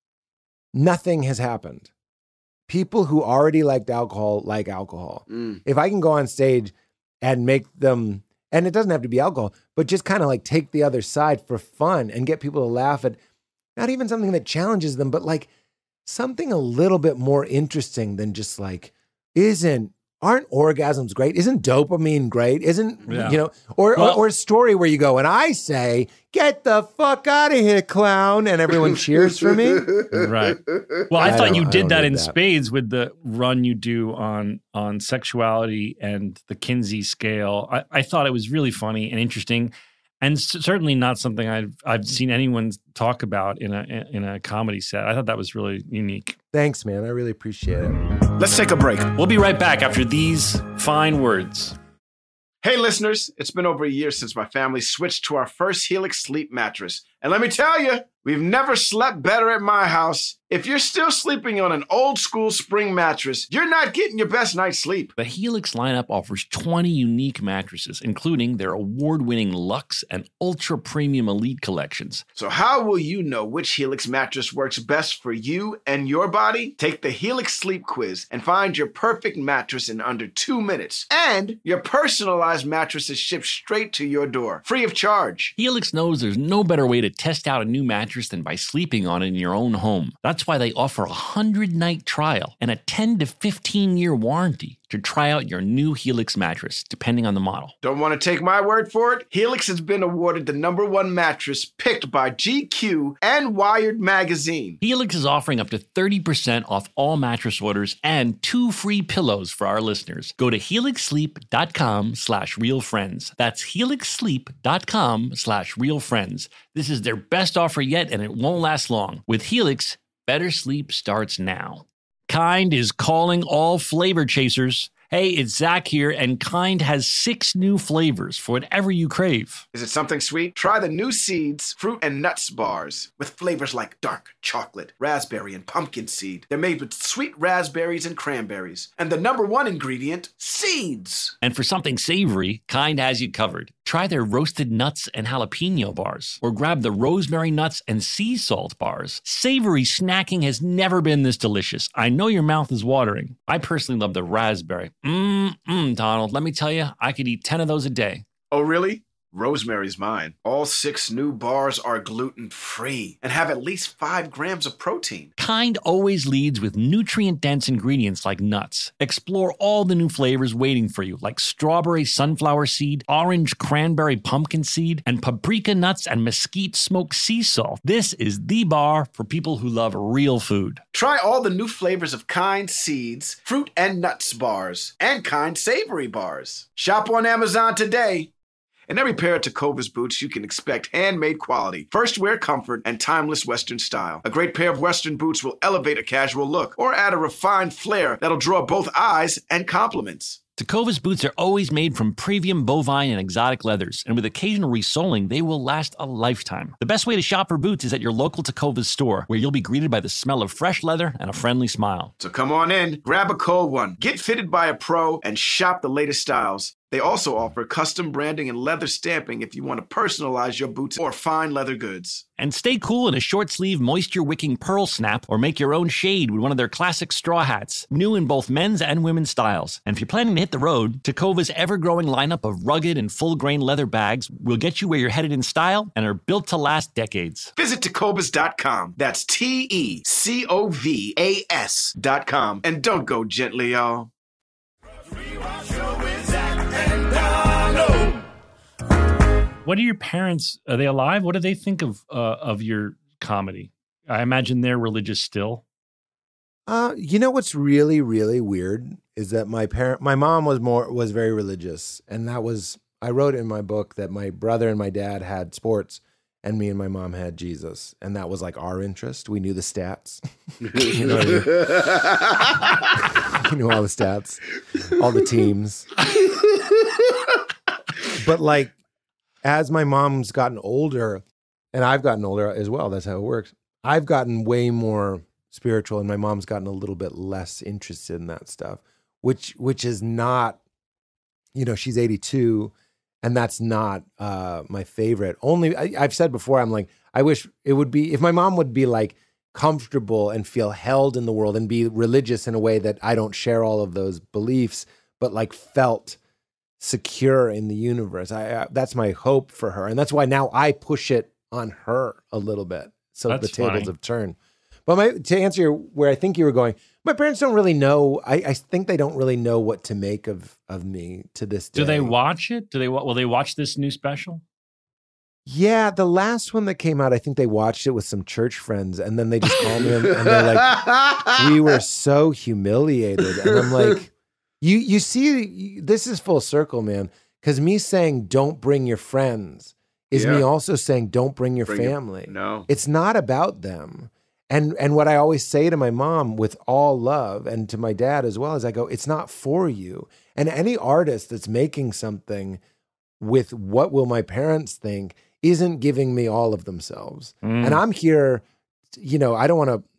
nothing has happened. People who already liked alcohol like alcohol.
Mm.
If I can go on stage and make them, and it doesn't have to be alcohol, but just kind of like take the other side for fun and get people to laugh at not even something that challenges them, but like something a little bit more interesting than just like, isn't, aren't orgasms great? Isn't dopamine great? Isn't,
Yeah.
you know, or,
Well-
or, or a story where you go, and I say, get the fuck out of here, clown, and everyone cheers for me.
Right. Well, I,
I
thought
don't-
you
I
did
don't
that
need
in
that.
spades with the run you do on on sexuality and the Kinsey scale. I, I thought it was really funny and interesting, and c- certainly not something I've I've seen anyone talk about in a in a comedy set. I thought that was really unique.
Thanks, man. I really appreciate it.
Let's take a break.
We'll be right back after these fine words.
Hey, listeners, it's been over a year since my family switched to our first Helix sleep mattress. And let me tell you, we've never slept better at my house. If you're still sleeping on an old school spring mattress, you're not getting your best night's sleep.
The Helix lineup offers twenty unique mattresses, including their award-winning Luxe and Ultra Premium Elite collections.
So how will you know which Helix mattress works best for you and your body? Take the Helix Sleep Quiz and find your perfect mattress in under two minutes. And your personalized mattress is shipped straight to your door, free of charge.
Helix knows there's no better way to test out a new mattress than by sleeping on it in your own home. That's why they offer a one hundred night trial and a ten to fifteen year warranty to try out your new Helix mattress, depending on the model.
Don't want to take my word for it? Helix has been awarded the number one mattress picked by G Q and Wired Magazine.
Helix is offering up to thirty percent off all mattress orders and two free pillows for our listeners. Go to helixsleep.com slash realfriends. That's helixsleep.com slash realfriends. This is their best offer yet, and it won't last long. With Helix, better sleep starts now. Kind is calling all flavor chasers. Hey, it's Zach here, and Kind has six new flavors for whatever you crave.
Is it something sweet? Try the new Seeds fruit and nuts bars with flavors like dark chocolate, raspberry, and pumpkin seed. They're made with sweet raspberries and cranberries. And the number one ingredient, seeds.
And for something savory, Kind has you covered. Try their roasted nuts and jalapeno bars, or grab the rosemary nuts and sea salt bars. Savory snacking has never been this delicious. I know your mouth is watering. I personally love the raspberry. Mmm, mm, Donald, let me tell you, I could eat ten of those a day.
Oh, really? Rosemary's Mine. All six new bars are gluten-free and have at least five grams of protein.
Kind always leads with nutrient-dense ingredients like nuts. Explore all the new flavors waiting for you, like strawberry sunflower seed, orange cranberry pumpkin seed, and paprika nuts and mesquite smoked sea salt. This is the bar for people who love real food.
Try all the new flavors of Kind Seeds, fruit and nuts bars, and Kind Savory bars. Shop on Amazon today. In every pair of Tecovas boots, you can expect handmade quality, first wear comfort, and timeless Western style. A great pair of Western boots will elevate a casual look or add a refined flair that'll draw both eyes and compliments.
Tecovas boots are always made from premium bovine and exotic leathers, and with occasional resoling, they will last a lifetime. The best way to shop for boots is at your local Tecovas store, where you'll be greeted by the smell of fresh leather and a friendly smile.
So come on in, grab a cold one, get fitted by a pro, and shop the latest styles. They also offer custom branding and leather stamping if you want to personalize your boots or fine leather goods.
And stay cool in a short-sleeve, moisture-wicking pearl snap or make your own shade with one of their classic straw hats, new in both men's and women's styles. And if you're planning to hit the road, Tecovas ever-growing lineup of rugged and full-grain leather bags will get you where you're headed in style and are built to last decades.
Visit Tecovas dot com. That's T E C O V A S dot com. And don't go gently, y'all.
What are your parents? Are they alive? What do they think of uh, of your comedy? I imagine they're religious still.
Uh, you know what's really, really weird is that my parent, my mom was more was very religious, and that was I wrote in my book that my brother and my dad had sports, and me and my mom had Jesus, and that was like our interest. We knew the stats. You know what I mean? We knew all the stats, all the teams. But like, as my mom's gotten older, and I've gotten older as well, that's how it works. I've gotten way more spiritual, and my mom's gotten a little bit less interested in that stuff, which which is not, you know, she's eighty-two, and that's not uh, my favorite. Only, I, I've said before, I'm like, I wish it would be, if my mom would be like comfortable and feel held in the world and be religious in a way that I don't share all of those beliefs, but like felt secure in the universe. I, I that's my hope for her, and that's why now I push it on her a little bit. So
That's
the tables
funny.
have turned. But my, to answer your, where I think you were going, my parents don't really know. I, I think they don't really know what to make of of me to this day.
Do they watch it? Do they? wa- Will they watch this new special?
Yeah, the last one that came out, I think they watched it with some church friends, and then they just called me and they're like, "We were so humiliated," and I'm like, "You you see, this is full circle, man." Because me saying "Don't bring your friends" is
Yeah.
me also saying "Don't bring your
Bring your-
family."
No.
It's not about them. And and what I always say to my mom with all love, and to my dad as well, is I go, it's not for you. And any artist that's making something with what will my parents think isn't giving me all of themselves.
Mm.
And I'm here, you know, I don't want to,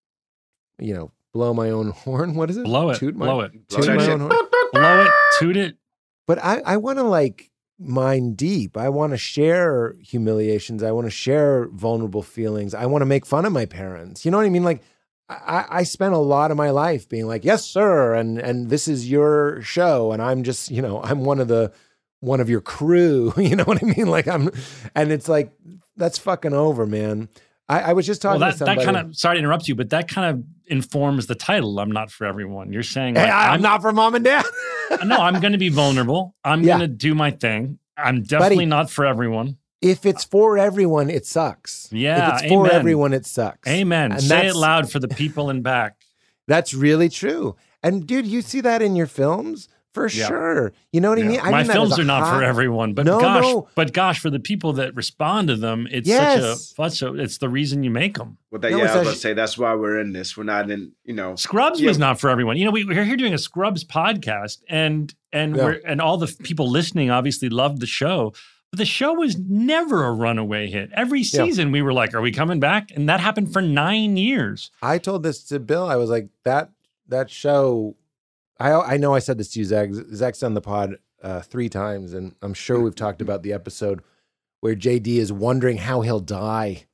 you know, blow my own horn. What is it?
Blow it.
Toot my,
Blow it.
Toot
Blow
my
that
own
shit.
horn.
Blow it. Toot it.
But I, I want to like mine deep. I want to share humiliations. I want to share vulnerable feelings. I want to make fun of my parents. You know what I mean? Like I, I spent a lot of my life being like, yes, sir. And, and this is your show. And I'm just, you know, I'm one of the, one of your crew. You know what I mean? Like I'm, and it's like, that's fucking over, man. I, I was just talking
Well,
to
that, that
somebody.
kind of, sorry to interrupt you, but that kind of informs the title. I'm not for everyone. You're saying,
Hey,
like,
I'm, not for mom and dad.
no, I'm going to be vulnerable. I'm
Yeah.
going to do my thing. I'm definitely
Buddy.
not for everyone.
If it's for everyone, it sucks.
Yeah,
If it's for
amen.
everyone, it sucks.
Amen.
And
Say
that's-
it loud for the people in back.
That's really true. And dude, you see that in your films for
Yeah.
sure. You know what I mean? I
My
mean that
films
as a
are not
hot-
for everyone, but
No,
gosh,
no.
but gosh, for the people that respond to them, it's
Yes.
such a, such a, it's the reason you make them.
Well, that,
No,
yeah,
it's
I was about
actually-
to say that's why we're in this. We're not in, you know.
Scrubs
Yeah.
was not for everyone. You know, we, we're here doing a Scrubs podcast, and and
Yeah.
we're and all the people listening obviously loved the show. But the show was never a runaway hit. Every
Yeah.
season we were like, "Are we coming back?" And that happened for nine years.
I told this to Bill. I was like, that that show. I I know I said this to you, Zach. Zach's on the pod uh, three times, and I'm sure we've talked about the episode where J D is wondering how he'll die.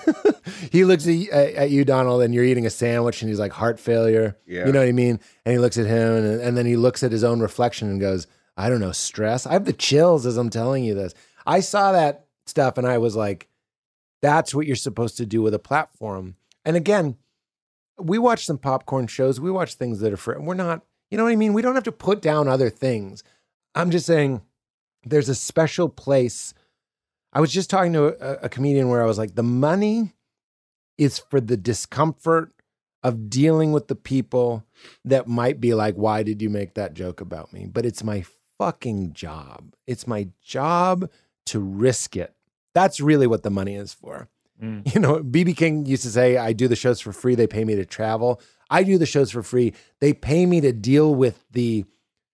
He looks at, at you, Donald, and you're eating a sandwich, and he's like, heart failure.
Yeah.
You know what I mean? And he looks at him, and, and then he looks at his own reflection and goes, I don't know, stress. I have the chills as I'm telling you this. I saw that stuff and I was like, that's what you're supposed to do with a platform. And again, we watch some popcorn shows. We watch things that are for, we're not, you know what I mean? We don't have to put down other things. I'm just saying there's a special place. I was just talking to a, a comedian where I was like, the money is for the discomfort of dealing with the people that might be like, why did you make that joke about me? But it's my fucking job. It's my job to risk it. That's really what the money is for. Mm. You know, B B King used to say, I do the shows for free. They pay me to travel. I do the shows for free. They pay me to deal with the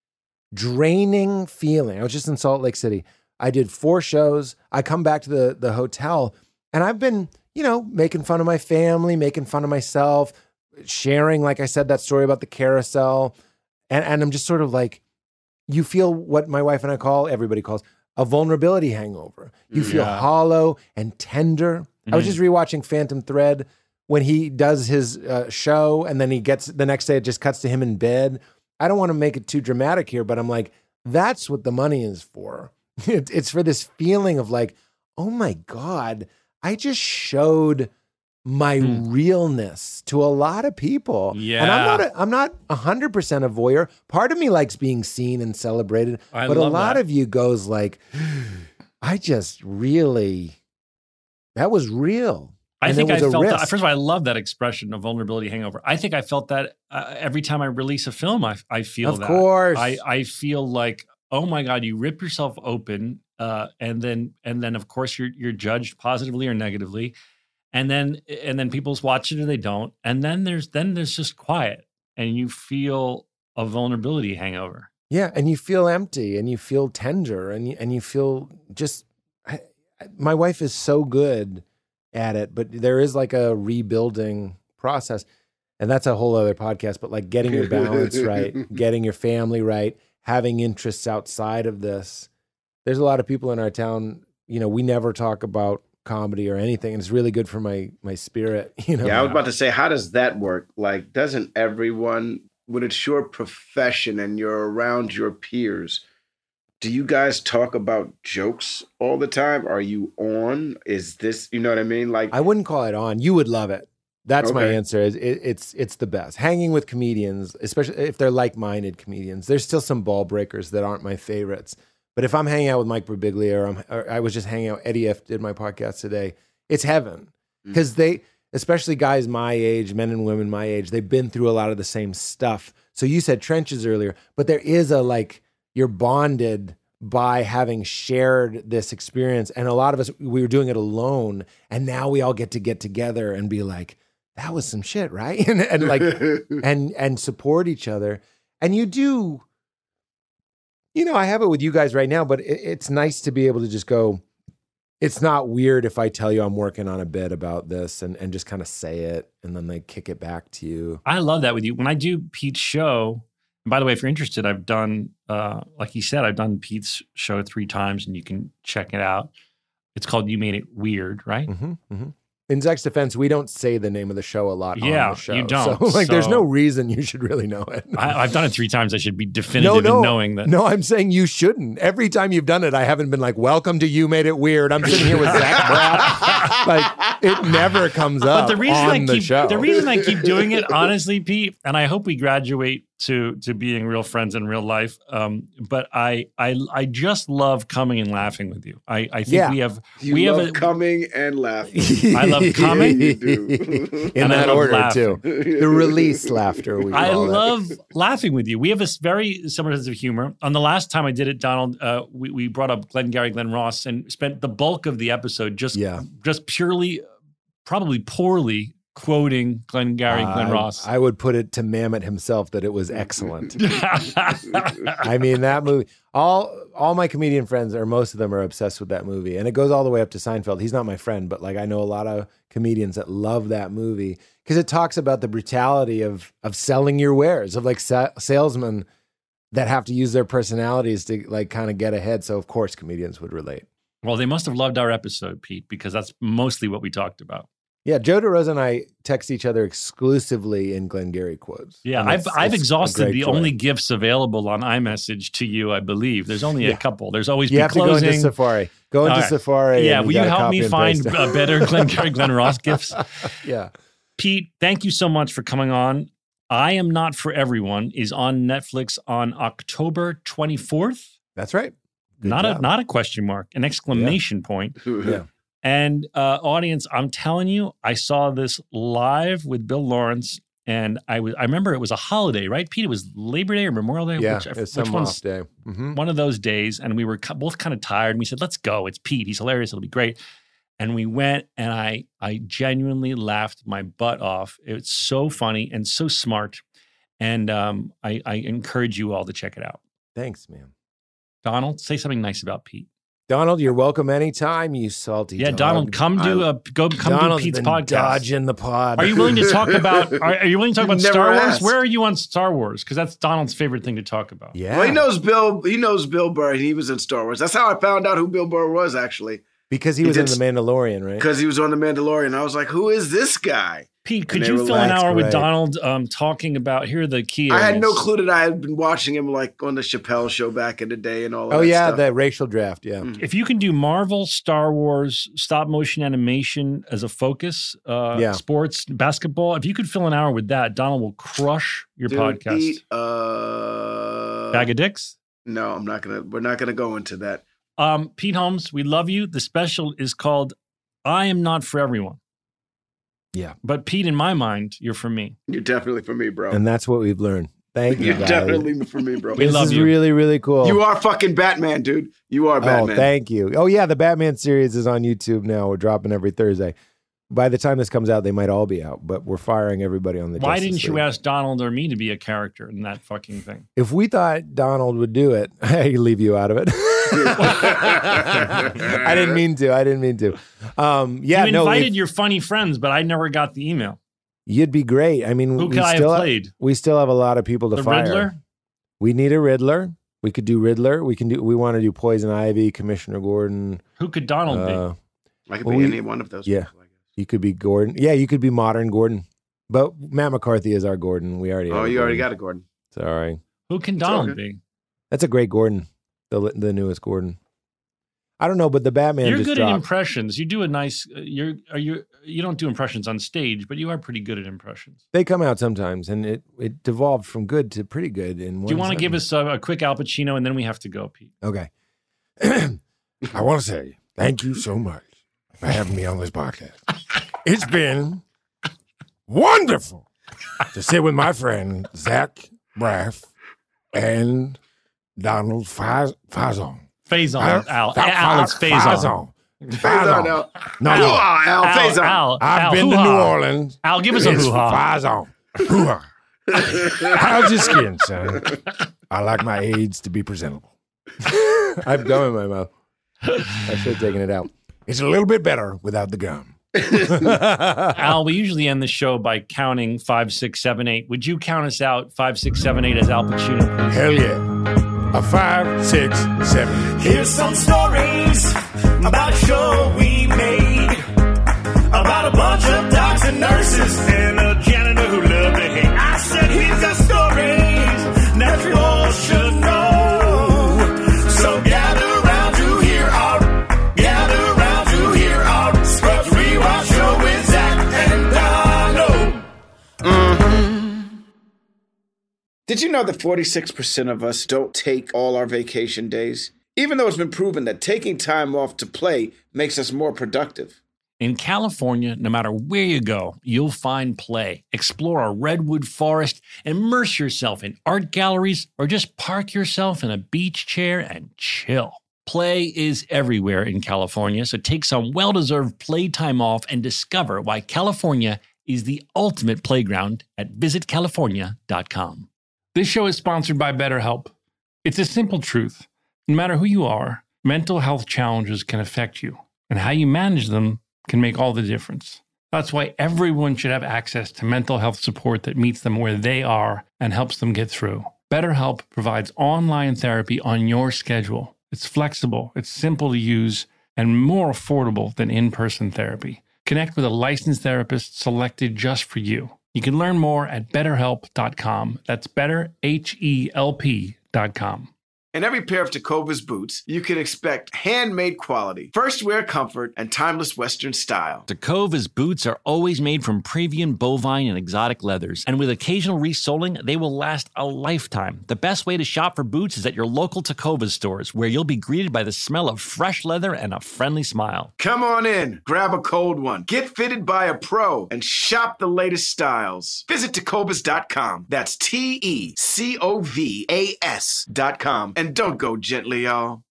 draining feeling. I was just in Salt Lake City. I did four shows. I come back to the, the hotel and I've been, you know, making fun of my family, making fun of myself, sharing, like I said, that story about the carousel. And, and I'm just sort of like, you feel what my wife and I call, everybody calls, a vulnerability hangover. You feel yeah. hollow and tender. Mm-hmm. I was just rewatching Phantom Thread when he does his uh, show and then he gets, the next day it just cuts to him in bed. I don't want to make it too dramatic here, but I'm like, that's what the money is for. It, it's for this feeling of like, oh my God, I just showed my mm. realness to a lot of people.
Yeah.
And I'm not a, I'm not one hundred percent a voyeur. Part of me likes being seen and celebrated,
I
but a
love
lot
that.
of you goes like, I just really, that was real.
I
and
think I felt
risk.
that. First of all, I love that expression of vulnerability hangover. I think I felt that uh, every time I release a film, I, I feel
of
that.
Of course.
I, I feel like, oh my God, you rip yourself open. Uh, and then, and then of course you're, you're judged positively or negatively. And then, and then people watch it or they don't. And then there's, then there's just quiet and you feel a vulnerability hangover.
Yeah. And you feel empty and you feel tender and you, and you feel just, I, my wife is so good at it, but there is like a rebuilding process. And that's a whole other podcast, but like getting your balance right, getting your family right, having interests outside of this. There's a lot of people in our town, you know, we never talk about comedy or anything. And it's really good for my my spirit, you know.
Yeah, I was about to say, how does that work? Like, doesn't everyone, when it's your profession and you're around your peers, do you guys talk about jokes all the time? Are you on? Is this, you know what I mean? Like,
I wouldn't call it on. You would love it. That's my
Okay.
answer. Is it, it's it's the best. Hanging with comedians, especially if they're like-minded comedians. There's still some ball breakers that aren't my favorites. But if I'm hanging out with Mike Birbiglia or, I'm, or I was just hanging out, Eddie F did my podcast today, it's heaven. Because they, especially guys my age, men and women my age, they've been through a lot of the same stuff. So you said trenches earlier, but there is a like, you're bonded by having shared this experience. And a lot of us, we were doing it alone. And now we all get to get together and be like, that was some shit, right? and, and like, and, and support each other. And you do, you know, I have it with you guys right now, but it, it's nice to be able to just go, it's not weird if I tell you I'm working on a bit about this and, and just kind of say it and then they kick it back to you.
I love that with you. When I do Pete's show, and by the way, if you're interested, I've done, uh, like he said, I've done Pete's show three times and you can check it out. It's called You Made It Weird, right?
Mm-hmm, mm-hmm. In Zach's defense, we don't say the name of the show a lot
Yeah,
on the show.
you don't.
So, like,
So-
there's no reason you should really know it.
I, I've done it three times. I should be definitive
No, no,
in knowing that.
no, I'm saying you shouldn't. Every time you've done it, I haven't been like, welcome to You Made It Weird. I'm sitting here with Zach Braff. Like, it never comes up
But the reason
on
I
the
keep
show.
the reason I keep doing it, honestly, Pete, and I hope we graduate to to being real friends in real life. Um, but I I I just love coming and laughing with you. I, I think
Yeah.
we have
you
we
love
have a,
coming and laughing.
I love coming.
You do.
In
And I
that
love
order,
laughing.
too. The release laughter, we
I
call it.
love laughing with you. We have a s- very similar sense of humor. On the last time I did it, Donald, uh, we, we brought up Glenn Gary, Glenn Ross, and spent the bulk of the episode just
Yeah.
just purely, probably poorly quoting Glenn Gary, Glenn
I-
Ross.
I would put it to Mamet himself that it was excellent. I mean, that movie, all all my comedian friends, or most of them, are obsessed with that movie. And it goes all the way up to Seinfeld. He's not my friend, but like I know a lot of comedians that love that movie because it talks about the brutality of of selling your wares, of like sa- salesmen that have to use their personalities to like kind of get ahead. So of course comedians would relate.
Well, they must have loved our episode, Pete, because that's mostly what we talked about.
Yeah, Joe DeRosa and I text each other exclusively in Glengarry quotes.
Yeah,
And
I've
it's-
I've
it's a
exhausted
great
the
joy.
only gifts available on iMessage to you, I believe. There's only
Yeah.
a couple. There's always
You
be
have
closing.
to go into Safari. Go into
All right.
Safari.
Yeah,
and
will you
gotta
help
copy
me
and
find
paste it.
uh, better Glengarry Glen Ross gifts?
Yeah.
Pete, thank you so much for coming on. I Am Not For Everyone is on Netflix on October twenty-fourth.
That's right. Good
Not a
job.
not a question mark, an exclamation point.
Yeah.
And uh, audience, I'm telling you, I saw this live with Bill Lawrence, and I was I remember it was a holiday, right, Pete? It was Labor Day or Memorial Day.
Yeah,
which,
it's
which
some
one's
off day. Mhm.
one of those days, and we were co- both kind of tired. And we said, "Let's go. It's Pete. He's hilarious. It'll be great." And we went, and I I genuinely laughed my butt off. It's so funny and so smart, and um, I, I encourage you all to check it out.
Thanks, man.
Donald, say something nice about Pete.
Donald, you're welcome anytime, you salty
Yeah,
dog.
Donald, come do a go come
Donald's
do Pete's
been
podcast.
dodging the pod.
Are you willing to talk about? Are, are you willing to talk about
Never
Star Wars?
asked.
Where are you on Star Wars? Because that's Donald's favorite thing to talk about.
Yeah.
Well, he knows Bill. He knows Bill Burr. And he was in Star Wars. That's how I found out who Bill Burr was, actually,
Because he
He
was in
did-
The Mandalorian, right?
because he was on The Mandalorian. I was like, "Who is this guy?"
Pete, could
And they
you fill an
relaxed,
hour with
right.
Donald um, talking about? Here are the key.
I had no
areas.
clue that I had been watching him like on the Chappelle Show back in the day and all. Of
Oh,
that
yeah,
stuff.
the racial draft. Yeah.
Mm.
If you can do Marvel, Star Wars, stop motion animation as a focus, uh,
Yeah.
sports, basketball. If you could fill an hour with that, Donald will crush your
Dude,
podcast.
he, uh,
Bag of dicks.
no, I'm not gonna. We're not gonna go into that.
Um, Pete Holmes, we love you. The special is called "I Am Not For Everyone."
Yeah.
But Pete, in my mind, you're for me.
You're definitely for me, bro.
And that's what we've learned. Thank you,
You're
guys.
definitely for me, bro.
We
This
love
is
you.
really, really cool.
You are fucking Batman, dude. You are
Oh,
Batman.
thank you. Oh, yeah, the Batman series is on YouTube now. We're dropping every Thursday. By the time this comes out, they might all be out, but we're firing everybody on the
Why
Justice
didn't you
League.
ask Donald or me to be a character in that fucking thing?
If we thought Donald would do it, I leave you out of it. I didn't mean to. I didn't mean to. Um, yeah,
you
no,
invited
if-
your funny friends, but I never got the email.
you'd be great. I mean,
Who
we
could I have
still
played?
we still have a lot of people to
The
fire.
Riddler?
We need a Riddler. We could do Riddler. We can do. We want to do Poison Ivy, Commissioner Gordon.
Who could Donald
Uh,
I could
Well,
be
we-
any one of those.
yeah.
people, I guess.
you could be Gordon. Yeah, you could be modern Gordon. But Matt McCarthy is our Gordon. We already.
Oh,
have
you already
Gordon.
got it, Gordon.
Sorry,
be? Who can
It's all
Donald
good.
be?
that's a great Gordon. The the newest Gordon. I don't know, but the Batman.
You're
just
good at
dropped.
impressions. You do a nice. Uh, you're. Are you? You don't do impressions on stage, but you are pretty good at impressions.
They come out sometimes, and it it devolved from good to pretty good. In
Do you want to give us a, a quick Al Pacino, and then we have to go, Pete?
Okay. I want to say thank you so much for having me on this podcast. It's been wonderful to sit with my friend Zach Braff and Donald Faz- Fazon.
Faison,
Huh?
Al.
Fa-
Al, it's
Fa-
Faison.
Fazon.
Phase on now.
No,
You
no.
are Al.
Al,
Phase on.
Al,
I've
Al,
been to
hoo-ha.
New Orleans.
Al, give us a
It's
hoo-ha.
Fazon. Hoo-ha. How's your skin, son? I like my aids to be presentable. I've gum in my mouth. I should have taken it out. It's a little bit better without the gum.
Al, we usually end the show by counting five, six, seven, eight. Would you count us out five, six, seven, eight as Al Pacino?
Hell yeah. A five, six, seven.
Here's some stories about a show we made about a bunch of docs and nurses and a janitor who loved to hate. I said, here's the stories that you all should know. So gather round to hear our, gather round to hear our Scrubs Rewatch show with Zach and Donald.
Did you know that forty-six percent of us don't take all our vacation days? Even though it's been proven that taking time off to play makes us more productive.
In California, no matter where you go, you'll find play. Explore a redwood forest, immerse yourself in art galleries, or just park yourself in a beach chair and chill. Play is everywhere in California, so take some well-deserved playtime off and discover why California is the ultimate playground at visit california dot com. This show is sponsored by BetterHelp. It's a simple truth. No matter who you are, mental health challenges can affect you, and how you manage them can make all the difference. That's why everyone should have access to mental health support that meets them where they are and helps them get through. BetterHelp provides online therapy on your schedule. It's flexible, it's simple to use, and more affordable than in-person therapy. Connect with a licensed therapist selected just for you. You can learn more at better help dot com. That's better, H E L P dot com.
In every pair of Tecovas boots, you can expect handmade quality, first wear comfort, and timeless Western style.
Tecovas boots are always made from premium bovine and exotic leathers, and with occasional resoling, they will last a lifetime. The best way to shop for boots is at your local Tecovas stores, where you'll be greeted by the smell of fresh leather and a friendly smile.
Come on in, grab a cold one, get fitted by a pro, and shop the latest styles. Visit Tecovas dot com. That's T E C O V A S dot com. And don't go gently, y'all.